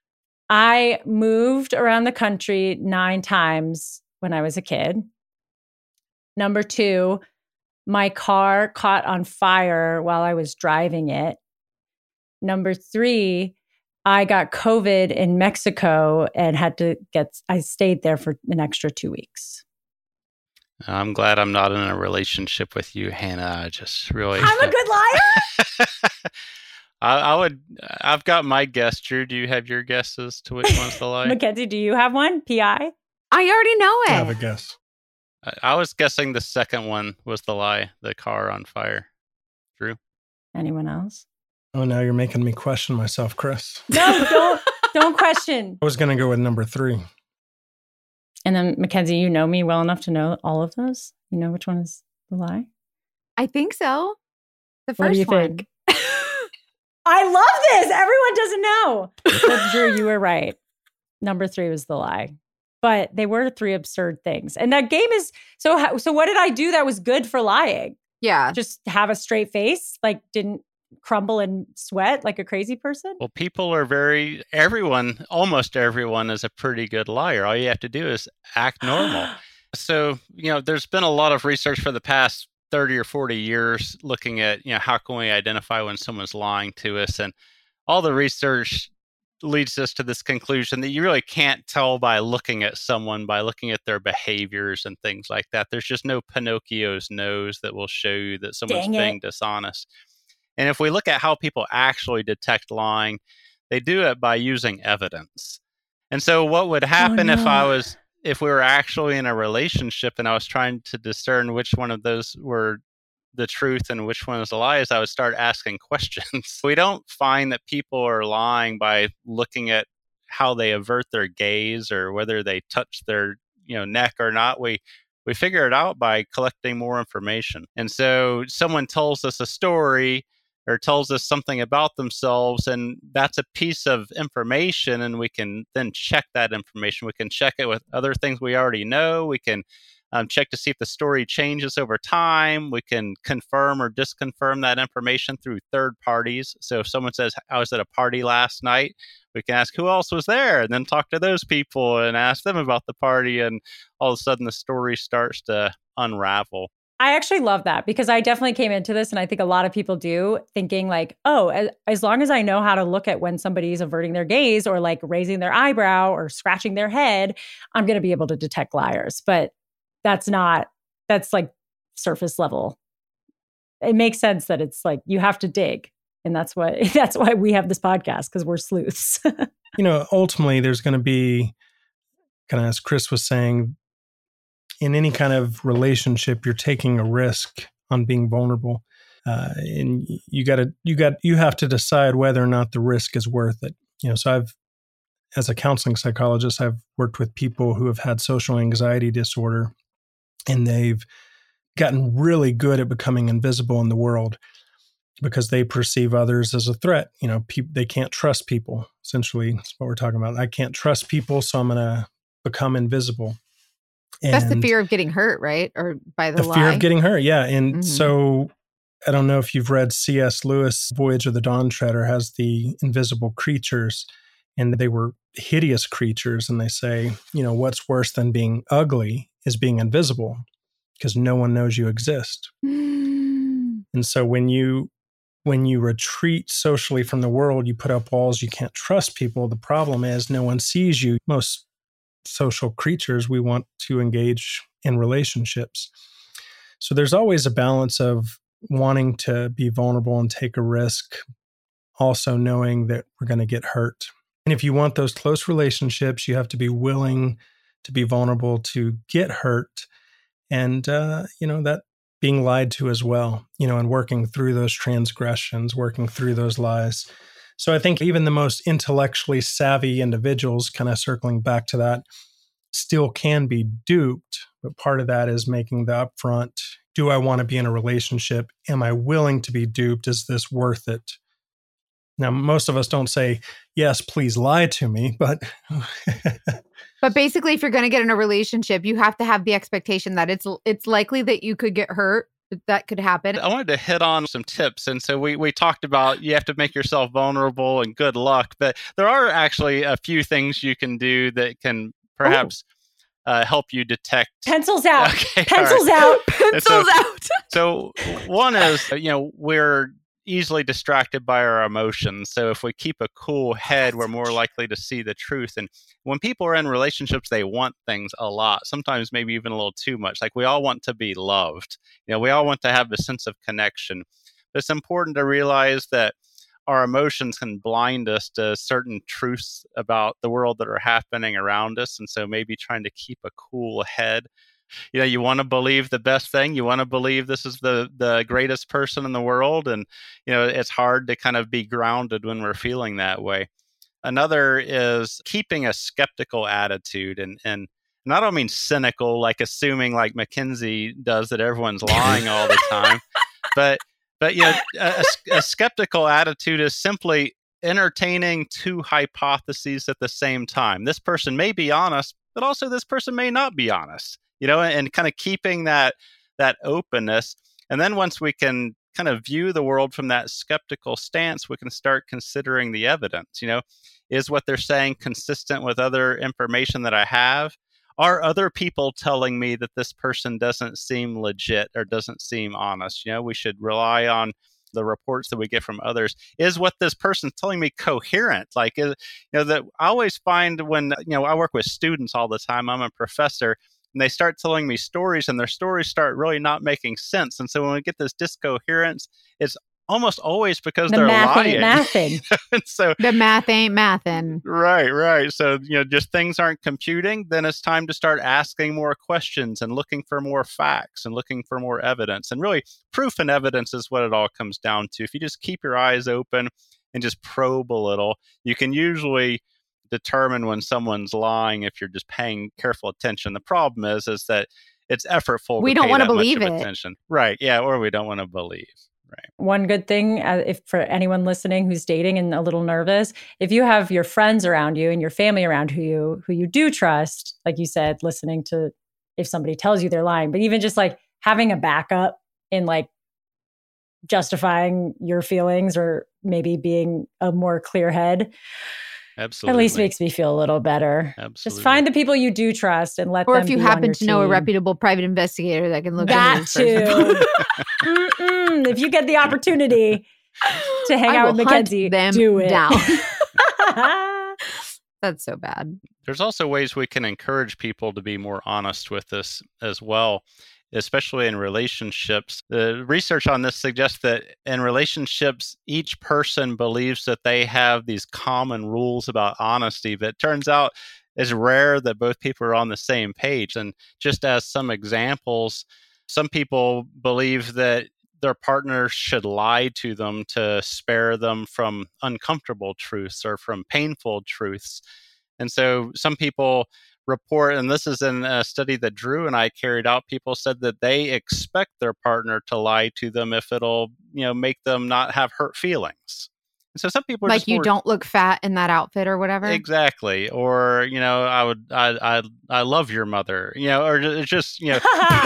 Speaker 3: I moved around the country nine times when I was a kid. Number two, my car caught on fire while I was driving it. Number three, I got COVID in Mexico and had to get, I stayed there for an extra two weeks.
Speaker 5: I'm glad I'm not in a relationship with you, Hannah. I just really.
Speaker 3: I'm a good liar.
Speaker 5: I, I would. I've got my guess. Drew, do you have your guesses to which one's the lie?
Speaker 3: Mackenzie, do you have one? P I?
Speaker 2: I already know
Speaker 4: I have a
Speaker 2: it.
Speaker 4: guess.
Speaker 5: I, I was guessing the second one was the lie. The car on fire. Drew.
Speaker 3: Anyone else?
Speaker 4: Oh, now you're making me question myself, Chris.
Speaker 3: No, don't don't question.
Speaker 4: I was going to go with number three.
Speaker 3: And then Mackenzie, you know me well enough to know all of those. You know which one is the lie?
Speaker 2: I think so. The first
Speaker 3: What do you
Speaker 2: one.
Speaker 3: think? I love this. Everyone doesn't know. But Drew, you were right. Number three was the lie. But they were three absurd things. And that game is so how, so what did I do that was good for lying?
Speaker 2: Yeah.
Speaker 3: Just have a straight face, like didn't crumble and sweat like a crazy person?
Speaker 5: Well, people are very. Everyone, almost everyone, is a pretty good liar. All you have to do is act normal. So, you know, there's been a lot of research for the past thirty or forty years looking at, you know, how can we identify when someone's lying to us? And all the research leads us to this conclusion that you really can't tell by looking at someone, by looking at their behaviors and things like that. There's just no Pinocchio's nose that will show you that someone's being dishonest. And if we look at how people actually detect lying, they do it by using evidence. And so what would happen oh, no. if I was, if we were actually in a relationship and I was trying to discern which one of those were the truth and which one is a lie, is I would start asking questions. We don't find that people are lying by looking at how they avert their gaze or whether they touch their, you know, neck or not. We we figure it out by collecting more information. And so someone tells us a story or tells us something about themselves, and that's a piece of information, and we can then check that information. We can check it with other things we already know. We can Um, check to see if the story changes over time. We can confirm or disconfirm that information through third parties. So if someone says, I was at a party last night, we can ask who else was there and then talk to those people and ask them about the party. And all of a sudden the story starts to unravel.
Speaker 3: I actually love that because I definitely came into this, and I think a lot of people do, thinking like, oh, as, as long as I know how to look at when somebody's averting their gaze or like raising their eyebrow or scratching their head, I'm going to be able to detect liars. But that's not, that's like surface level. It makes sense that it's like you have to dig. And that's why, that's why we have this podcast, because we're sleuths.
Speaker 4: You know, ultimately there's going to be, kind of as Chris was saying, in any kind of relationship, you're taking a risk on being vulnerable. Uh, and you got to, you got, you have to decide whether or not the risk is worth it. You know, so I've, as a counseling psychologist, I've worked with people who have had social anxiety disorder, and they've gotten really good at becoming invisible in the world because they perceive others as a threat. You know, pe- they can't trust people. Essentially, that's what we're talking about. I can't trust people, so I'm going to become invisible. And
Speaker 2: that's the fear of getting hurt, right? Or by the,
Speaker 4: the
Speaker 2: lie.
Speaker 4: fear of getting hurt, yeah. And
Speaker 2: mm-hmm.
Speaker 4: so I don't know if you've read C S. Lewis' Voyage of the Dawn Treader has the invisible creatures, and they were hideous creatures. And they say, you know, what's worse than being ugly is being invisible, because no one knows you exist.
Speaker 2: Mm.
Speaker 4: And so when you when you retreat socially from the world, you put up walls, you can't trust people. The problem is no one sees you. Most social creatures, we want to engage in relationships. So there's always a balance of wanting to be vulnerable and take a risk, also knowing that we're going to get hurt. And if you want those close relationships, you have to be willing to be vulnerable, to get hurt, and, uh, you know, that being lied to as well, you know, and working through those transgressions, working through those lies. So I think even the most intellectually savvy individuals, kind of circling back to that, still can be duped. But part of that is making the upfront, do I want to be in a relationship? Am I willing to be duped? Is this worth it? Now, most of us don't say, yes, please lie to me, but...
Speaker 2: But basically, if you're going to get in a relationship, you have to have the expectation that it's it's likely that you could get hurt. That could happen.
Speaker 5: I wanted to hit on some tips. And so we, we talked about you have to make yourself vulnerable and good luck. But there are actually a few things you can do that can perhaps uh, help you detect.
Speaker 3: Pencils out.
Speaker 5: Okay,
Speaker 3: Pencils
Speaker 5: right.
Speaker 3: out.
Speaker 2: Pencils
Speaker 5: so,
Speaker 2: out.
Speaker 5: So one is, you know, we're easily distracted by our emotions. So if we keep a cool head, we're more likely to see the truth. And when people are in relationships, they want things a lot, sometimes maybe even a little too much. Like we all want to be loved. You know, we all want to have a sense of connection. But it's important to realize that our emotions can blind us to certain truths about the world that are happening around us. And so maybe trying to keep a cool head. You know, you want to believe the best thing. You want to believe this is the the greatest person in the world. And, you know, it's hard to kind of be grounded when we're feeling that way. Another is keeping a skeptical attitude. And, and not I don't mean cynical, like assuming like McKinsey does that everyone's lying all the time. But, but you know, a, a skeptical attitude is simply entertaining two hypotheses at the same time. This person may be honest, but also this person may not be honest. You know, and kind of keeping that that openness. And then once we can kind of view the world from that skeptical stance, we can start considering the evidence. You know, is what they're saying consistent with other information that I have? Are other people telling me that this person doesn't seem legit or doesn't seem honest? You know, we should rely on the reports that we get from others, is what this person's telling me coherent? Like, is, you know, that I always find when, you know, I work with students all the time, I'm a professor, and they start telling me stories and their stories start really not making sense. And so when we get this discoherence, it's almost always because
Speaker 3: the
Speaker 5: they're
Speaker 3: math
Speaker 5: lying.
Speaker 3: Ain't mathin'.
Speaker 5: And so
Speaker 2: the math ain't mathin'.
Speaker 5: Right, right. So, you know, just things aren't computing. Then it's time to start asking more questions and looking for more facts and looking for more evidence. And really, proof and evidence is what it all comes down to. If you just keep your eyes open and just probe a little, you can usually determine when someone's lying if you're just paying careful attention. The problem is, is that it's effortful.
Speaker 2: We
Speaker 5: to
Speaker 2: don't
Speaker 5: pay
Speaker 2: want to
Speaker 5: that much
Speaker 2: believe
Speaker 5: of
Speaker 2: it.
Speaker 5: Attention. Right. Yeah. Or we don't want to believe. Right.
Speaker 3: One good thing, uh, if for anyone listening who's dating and a little nervous, if you have your friends around you and your family around who you who you do trust, like you said, listening to if somebody tells you they're lying, but even just like having a backup in like justifying your feelings or maybe being a more clear head,
Speaker 5: absolutely,
Speaker 3: at least makes me feel a little better.
Speaker 5: Absolutely.
Speaker 3: Just find the people you do trust and let
Speaker 2: Or
Speaker 3: them
Speaker 2: if you
Speaker 3: be on
Speaker 2: happen
Speaker 3: your
Speaker 2: to know a
Speaker 3: team.
Speaker 2: reputable private investigator that can look
Speaker 3: That
Speaker 2: into this person.
Speaker 3: too. Mm-mm. If you get the opportunity to hang
Speaker 2: I
Speaker 3: out
Speaker 2: will
Speaker 3: with
Speaker 2: hunt
Speaker 3: Mackenzie,
Speaker 2: them
Speaker 3: do it.
Speaker 2: down. That's so bad.
Speaker 5: There's also ways we can encourage people to be more honest with this as well, especially in relationships. The research on this suggests that in relationships, each person believes that they have these common rules about honesty, but it turns out it's rare that both people are on the same page. And just as some examples, some people believe that their partner should lie to them to spare them from uncomfortable truths or from painful truths. And so some people report, and this is in a study that Drew and I carried out, people said that they expect their partner to lie to them if it'll, you know, make them not have hurt feelings. And so some people are
Speaker 2: Like
Speaker 5: just
Speaker 2: you
Speaker 5: more,
Speaker 2: don't look fat in that outfit or whatever.
Speaker 5: exactly, or you know, I would, I, I, I love your mother, you know, or it's just, you know,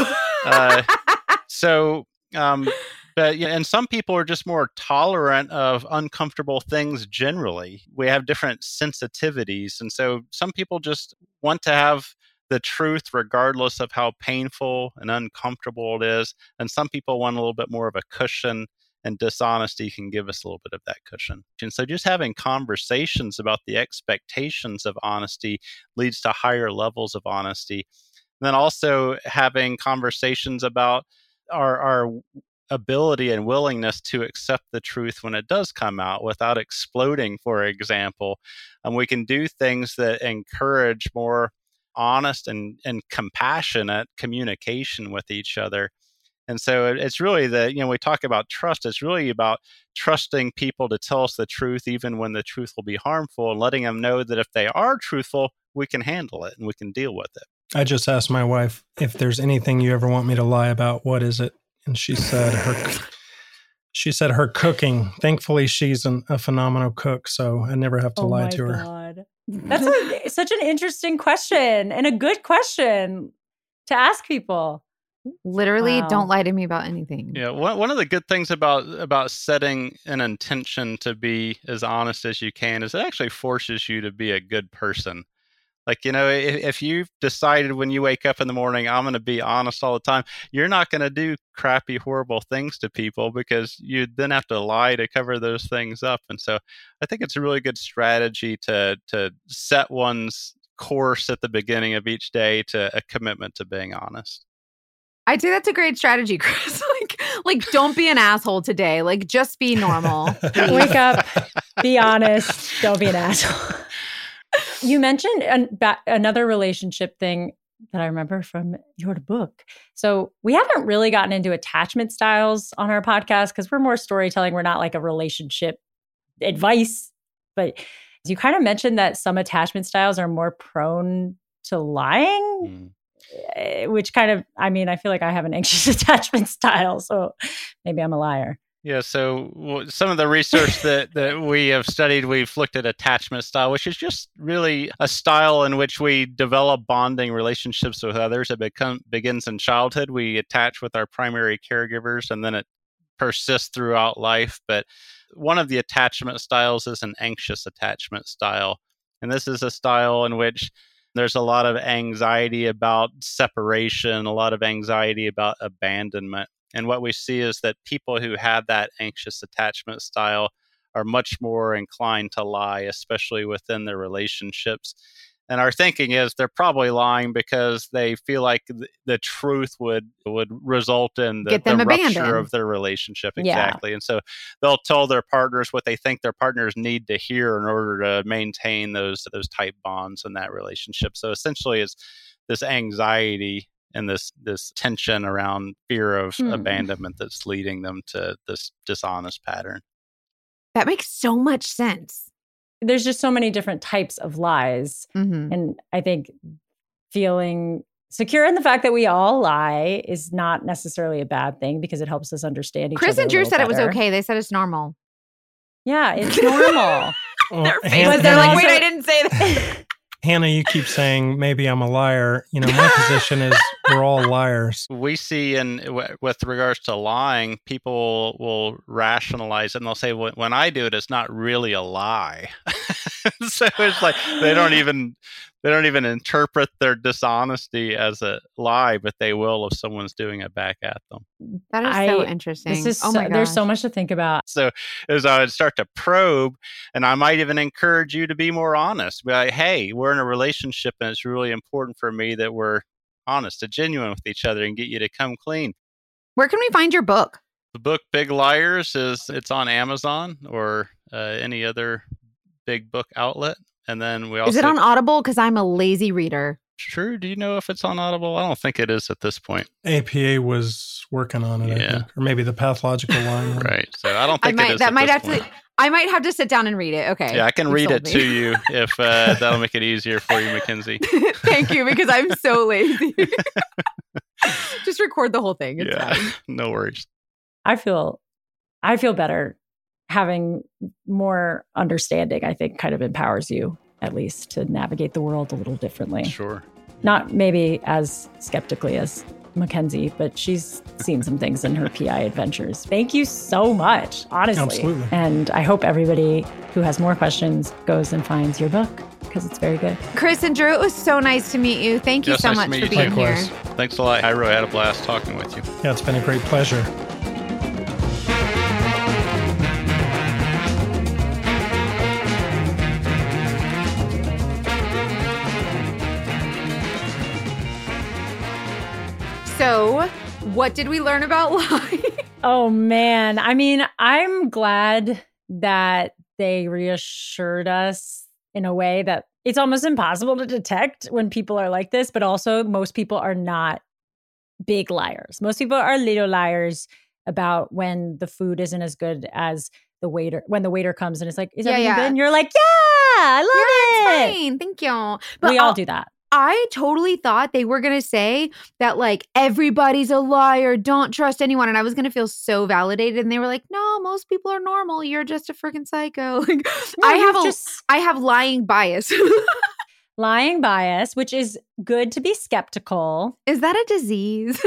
Speaker 5: uh, so, um, but yeah, and some people are just more tolerant of uncomfortable things generally. We have different sensitivities. And so some people just want to have the truth regardless of how painful and uncomfortable it is. And some people want a little bit more of a cushion, and dishonesty can give us a little bit of that cushion. And so just having conversations about the expectations of honesty leads to higher levels of honesty. And then also having conversations about our, our ability and willingness to accept the truth when it does come out without exploding, for example. And we can do things that encourage more honest and, and compassionate communication with each other. And so it, it's really the, you know, we talk about trust, it's really about trusting people to tell us the truth, even when the truth will be harmful, and letting them know that if they are truthful, we can handle it and we can deal with it.
Speaker 4: I just asked my wife, if there's anything you ever want me to lie about, what is it? And she said her she said her cooking. Thankfully, she's an, a phenomenal cook, so I never have to
Speaker 3: Oh
Speaker 4: lie
Speaker 3: my
Speaker 4: to her.
Speaker 3: God. That's a, such an interesting question and a good question to ask people.
Speaker 2: Literally,
Speaker 3: Wow.
Speaker 2: don't lie to me about anything.
Speaker 5: Yeah, one one of the good things about about setting an intention to be as honest as you can is it actually forces you to be a good person. Like, you know, if, if you've decided when you wake up in the morning, I'm going to be honest all the time, you're not going to do crappy, horrible things to people because you then have to lie to cover those things up. And so I think it's a really good strategy to to set one's course at the beginning of each day to a commitment to being honest.
Speaker 2: I'd say that's a great strategy, Chris. like, like, don't be an asshole today. Like, just be normal.
Speaker 3: Wake up, be honest, don't be an asshole. You mentioned an, ba- another relationship thing that I remember from your book. So we haven't really gotten into attachment styles on our podcast because we're more storytelling. We're not like a relationship advice. But you kind of mentioned that some attachment styles are more prone to lying, mm. which kind of, I mean, I feel like I have an anxious attachment style. So maybe I'm a liar.
Speaker 5: Yeah, so some of the research that, that we have studied, we've looked at attachment style, which is just really a style in which we develop bonding relationships with others. It become, begins in childhood. We attach with our primary caregivers, and then it persists throughout life. But one of the attachment styles is an anxious attachment style. And this is a style in which there's a lot of anxiety about separation, a lot of anxiety about abandonment. And what we see is that people who have that anxious attachment style are much more inclined to lie, especially within their relationships. And our thinking is they're probably lying because they feel like th- the truth would would result in the,
Speaker 2: Get them
Speaker 5: the rupture
Speaker 2: abandoned.
Speaker 5: of their relationship.
Speaker 3: Yeah.
Speaker 5: Exactly. And so they'll tell their partners what they think their partners need to hear in order to maintain those those tight bonds in that relationship. So essentially it's this anxiety and this this tension around fear of
Speaker 3: Hmm.
Speaker 5: abandonment that's leading them to this dishonest pattern.
Speaker 2: That makes so much sense.
Speaker 3: There's just so many different types of lies.
Speaker 2: Mm-hmm.
Speaker 3: And I think feeling secure in the fact that we all lie is not necessarily a bad thing because it helps us understand each
Speaker 2: Chris
Speaker 3: other.
Speaker 2: and
Speaker 3: a
Speaker 2: Drew
Speaker 3: little
Speaker 2: said it was
Speaker 3: better.
Speaker 2: okay. They said it's normal.
Speaker 3: Yeah, it's normal.
Speaker 4: Well,
Speaker 2: Their
Speaker 4: Han-
Speaker 2: faces, they're
Speaker 4: Hannah,
Speaker 2: like,
Speaker 3: also-
Speaker 2: wait, I didn't say that.
Speaker 4: Hannah, you keep saying maybe I'm a liar. You know, my position is we're all liars.
Speaker 5: We see in w- with regards to lying, people will rationalize it and they'll say, well, when I do it, it's not really a lie. So it's like they don't even they don't even interpret their dishonesty as a lie, but they will if someone's doing it back at them.
Speaker 2: That is so
Speaker 3: I-
Speaker 2: interesting.
Speaker 3: This is
Speaker 2: oh
Speaker 3: so,
Speaker 2: my
Speaker 3: there's so
Speaker 2: gosh.
Speaker 3: much to think about.
Speaker 5: So as I would start to probe, and I might even encourage you to be more honest. Be like, hey, we're in a relationship and it's really important for me that we're honest and genuine with each other and get you to come clean.
Speaker 2: Where can we find your book?
Speaker 5: The book Big Liars is it's on Amazon or uh, any other big book outlet. And then we also
Speaker 2: Is it on Audible? Because I'm a lazy reader.
Speaker 5: True. Do you know if it's on Audible? I don't think it is at this point.
Speaker 4: A P A was working on it, I
Speaker 5: Yeah.
Speaker 4: think, or maybe the pathological line. one.
Speaker 5: Right. So I don't
Speaker 2: I
Speaker 5: think
Speaker 2: might
Speaker 5: it is
Speaker 2: that
Speaker 5: at
Speaker 2: might
Speaker 5: this
Speaker 2: have
Speaker 5: point.
Speaker 2: to I might have to sit down and read it. Okay.
Speaker 5: Yeah, I can
Speaker 2: You
Speaker 5: read
Speaker 2: sold
Speaker 5: it
Speaker 2: me.
Speaker 5: to you if uh, that'll make it easier for you, Mackenzie.
Speaker 2: Thank you, because I'm so lazy. Just record the whole thing. It's
Speaker 5: Yeah,
Speaker 2: fine.
Speaker 5: no worries.
Speaker 3: I feel I feel better having more understanding. I think kind of empowers you at least to navigate the world a little differently.
Speaker 5: Sure.
Speaker 3: Not maybe as skeptically as Mackenzie, but she's seen some things in her P I adventures. Thank you so much, honestly.
Speaker 4: Absolutely.
Speaker 3: And I hope everybody who has more questions goes and finds your book because it's very good.
Speaker 2: Chris and Drew, it was so nice to meet you. Thank you
Speaker 5: Yes,
Speaker 2: so
Speaker 5: nice to
Speaker 2: much
Speaker 5: meet
Speaker 2: for
Speaker 5: you
Speaker 2: being
Speaker 5: too.
Speaker 2: here.
Speaker 4: Likewise.
Speaker 5: Thanks a lot. I really had a blast talking with you.
Speaker 4: Yeah, it's been a great pleasure.
Speaker 2: So, what did we learn about lying?
Speaker 3: Oh man. I mean, I'm glad that they reassured us in a way that it's almost impossible to detect when people are like this, but also most people are not big liars. Most people are little liars about when the food isn't as good as the waiter, when the waiter comes and it's like, is
Speaker 2: Yeah,
Speaker 3: everything
Speaker 2: yeah.
Speaker 3: good? And you're like, yeah, I love
Speaker 2: Yeah,
Speaker 3: it.
Speaker 2: it's fine. Thank you. But
Speaker 3: we all
Speaker 2: I'll-
Speaker 3: do that.
Speaker 2: I totally thought they were going to say that, like, everybody's a liar. Don't trust anyone. And I was going to feel so validated. And they were like, no, most people are normal. You're just a freaking psycho. Like,
Speaker 3: No,
Speaker 2: I have
Speaker 3: you've
Speaker 2: a,
Speaker 3: just
Speaker 2: I have lying bias.
Speaker 3: lying bias, which is good to be skeptical.
Speaker 2: Is that a disease?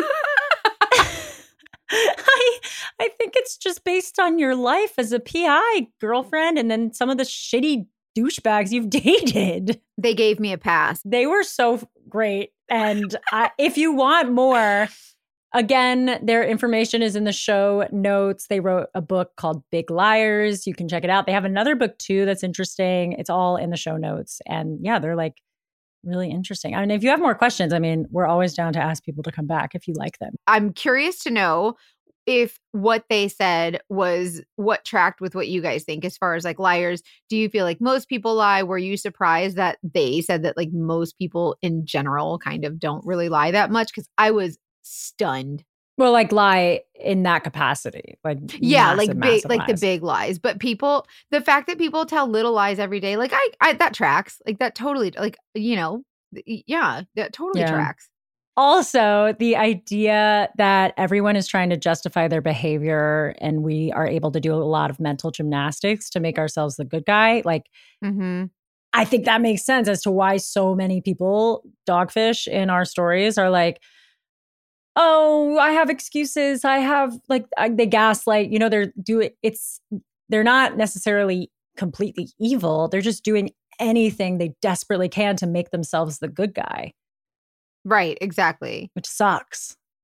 Speaker 3: I I think it's just based on your life as a P I girlfriend and then some of the shitty douchebags you've dated.
Speaker 2: They gave me a pass.
Speaker 3: They were so f- great. And I, if you want more, again, their information is in the show notes. They wrote a book called Big Liars. You can check it out. They have another book too that's interesting. It's all in the show notes. And yeah, they're like really interesting. I mean, if you have more questions, I mean, we're always down to ask people to come back if you like them.
Speaker 2: I'm curious to know if what they said was what tracked with what you guys think as far as like liars. Do you feel like most people lie? Were you surprised that they said that like most people in general kind of don't really lie that much? Because I was stunned.
Speaker 3: Well, like lie in that capacity. Like
Speaker 2: Yeah,
Speaker 3: massive,
Speaker 2: like big,
Speaker 3: massive
Speaker 2: like the
Speaker 3: lies.
Speaker 2: big lies. But people, the fact that people tell little lies every day, like I, I that tracks. Like that totally, like you know, th- yeah, that totally
Speaker 3: Yeah.
Speaker 2: tracks.
Speaker 3: Also, the idea that everyone is trying to justify their behavior and we are able to do a lot of mental gymnastics to make ourselves the good guy. Like,
Speaker 2: Mm-hmm.
Speaker 3: I think that makes sense as to why so many people, dogfish in our stories, are like, oh, I have excuses. I have like, I, they gaslight, you know, they're doing it's, they're not necessarily completely evil. They're just doing anything they desperately can to make themselves the good guy,
Speaker 2: Right, exactly.
Speaker 3: which sucks.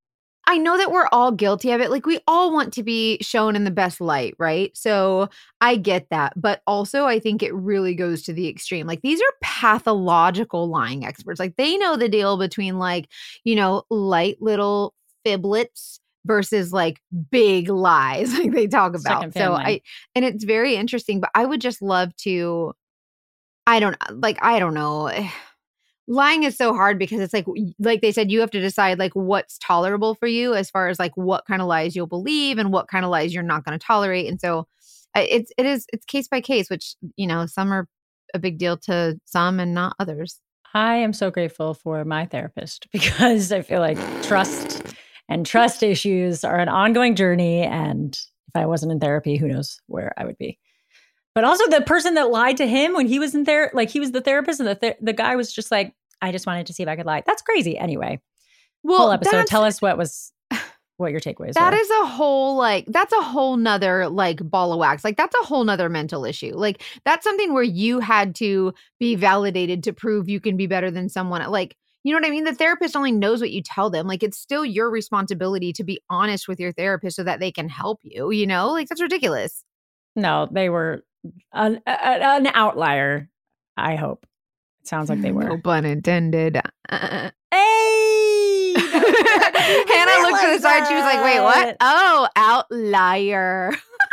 Speaker 2: I know that we're all guilty of it. Like we all want to be shown in the best light, right? So I get that. But also I think it really goes to the extreme. Like these are pathological lying experts. Like they know the deal between like, you know, light little fiblets versus like big lies like they talk about. So I, and it's very interesting, but I would just love to, I don't like, I don't know. Lying is so hard because it's like, like they said, you have to decide like what's tolerable for you as far as like what kind of lies you'll believe and what kind of lies you're not going to tolerate. And so it's, it is, it's case by case, which, you know, some are a big deal to some and not others.
Speaker 3: I am so grateful for my therapist because I feel like trust and trust issues are an ongoing journey. And if I wasn't in therapy, who knows where I would be. But also the person that lied to him when he was in there, like he was the therapist and the th- the guy was just like, I just wanted to see if I could lie. That's crazy. Anyway, well, whole episode. Tell us what was, what your takeaways
Speaker 2: That
Speaker 3: were.
Speaker 2: is a whole, like, that's a whole nother, like, ball of wax. Like, that's a whole nother mental issue. Like, that's something where you had to be validated to prove you can be better than someone. Like, you know what I mean? The therapist only knows what you tell them. Like, it's still your responsibility to be honest with your therapist so that they can help you, you know? Like, that's ridiculous.
Speaker 3: No, they were an, an outlier, I hope. It sounds like they were.
Speaker 2: No pun intended. Uh,
Speaker 3: hey!
Speaker 2: Hannah looked to the side. She was like, wait, what? Oh, outlier.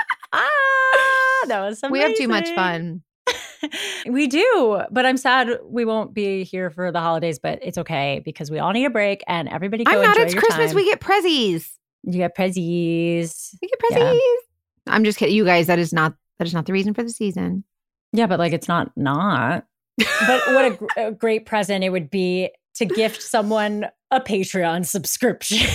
Speaker 3: Ah, that was amazing.
Speaker 2: We have too much fun.
Speaker 3: We do, but I'm sad we won't be here for the holidays, but it's okay because we all need a break and everybody go
Speaker 2: I'm
Speaker 3: enjoy
Speaker 2: not. It's
Speaker 3: your
Speaker 2: Christmas.
Speaker 3: time.
Speaker 2: We get prezzies.
Speaker 3: You get prezzies.
Speaker 2: We get prezzies. Yeah. I'm just kidding. You guys, that is not that is not the reason for the season.
Speaker 3: Yeah, but like it's not not. But what a, gr- a great present it would be to gift someone a Patreon subscription.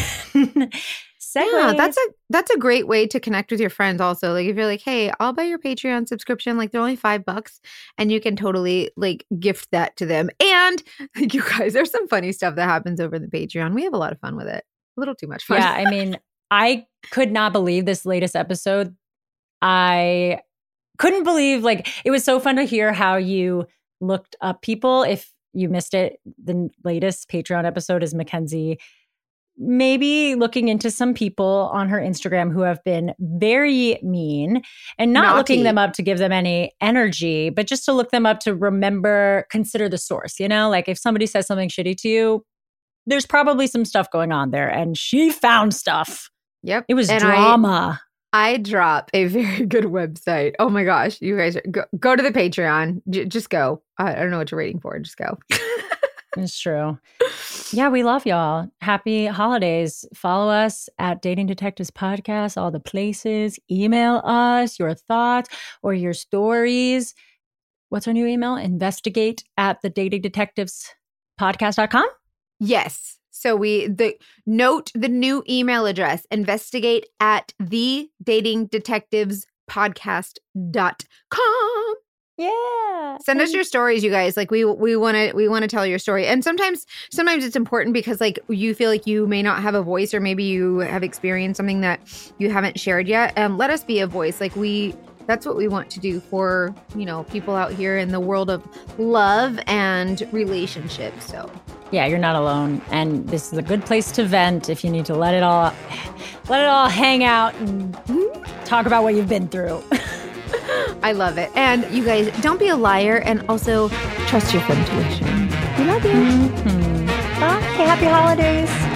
Speaker 2: Yeah, that's a that's a great way to connect with your friends also. Like if you're like, hey, I'll buy your Patreon subscription, like they're only five bucks and you can totally like gift that to them. And like, you guys, there's some funny stuff that happens over the Patreon. We have a lot of fun with it. A little too much fun.
Speaker 3: Yeah, I mean, I could not believe this latest episode. I couldn't believe, like, it was so fun to hear how you looked up people. If you missed it, the latest Patreon episode is Mackenzie maybe looking into some people on her Instagram who have been very mean and not Naughty. Looking them up to give them any energy, but just to look them up to remember, consider the source, you know, like if somebody says something shitty to you, there's probably some stuff going on there. And she found stuff.
Speaker 2: Yep.
Speaker 3: It was
Speaker 2: and
Speaker 3: drama.
Speaker 2: I, I drop a very good website. Oh my gosh. You guys, are, go, go to the Patreon. J- just go. I, I don't know what you're waiting for. Just go.
Speaker 3: It's true. Yeah, we love y'all. Happy holidays. Follow us at Dating Detectives Podcast, all the places. Email us your thoughts or your stories. What's our new email? Investigate at the dating detectives podcast dot com.
Speaker 2: Yes. So we the note the new email address, investigate at the dating detectives podcast dot com.
Speaker 3: Yeah.
Speaker 2: Send us your stories, you guys. Like we we want to we want to tell your story. And sometimes sometimes it's important because like you feel like you may not have a voice or maybe you have experienced something that you haven't shared yet. Um, let us be a voice. Like we that's what we want to do for, you know, people out here in the world of love and relationships. So
Speaker 3: yeah, you're not alone. And this is a good place to vent if you need to let it all let it all hang out and talk about what you've been through.
Speaker 2: I love it. And you guys, don't be a liar and also trust your intuition. We love you.
Speaker 3: Mm-hmm. Bye. Happy holidays.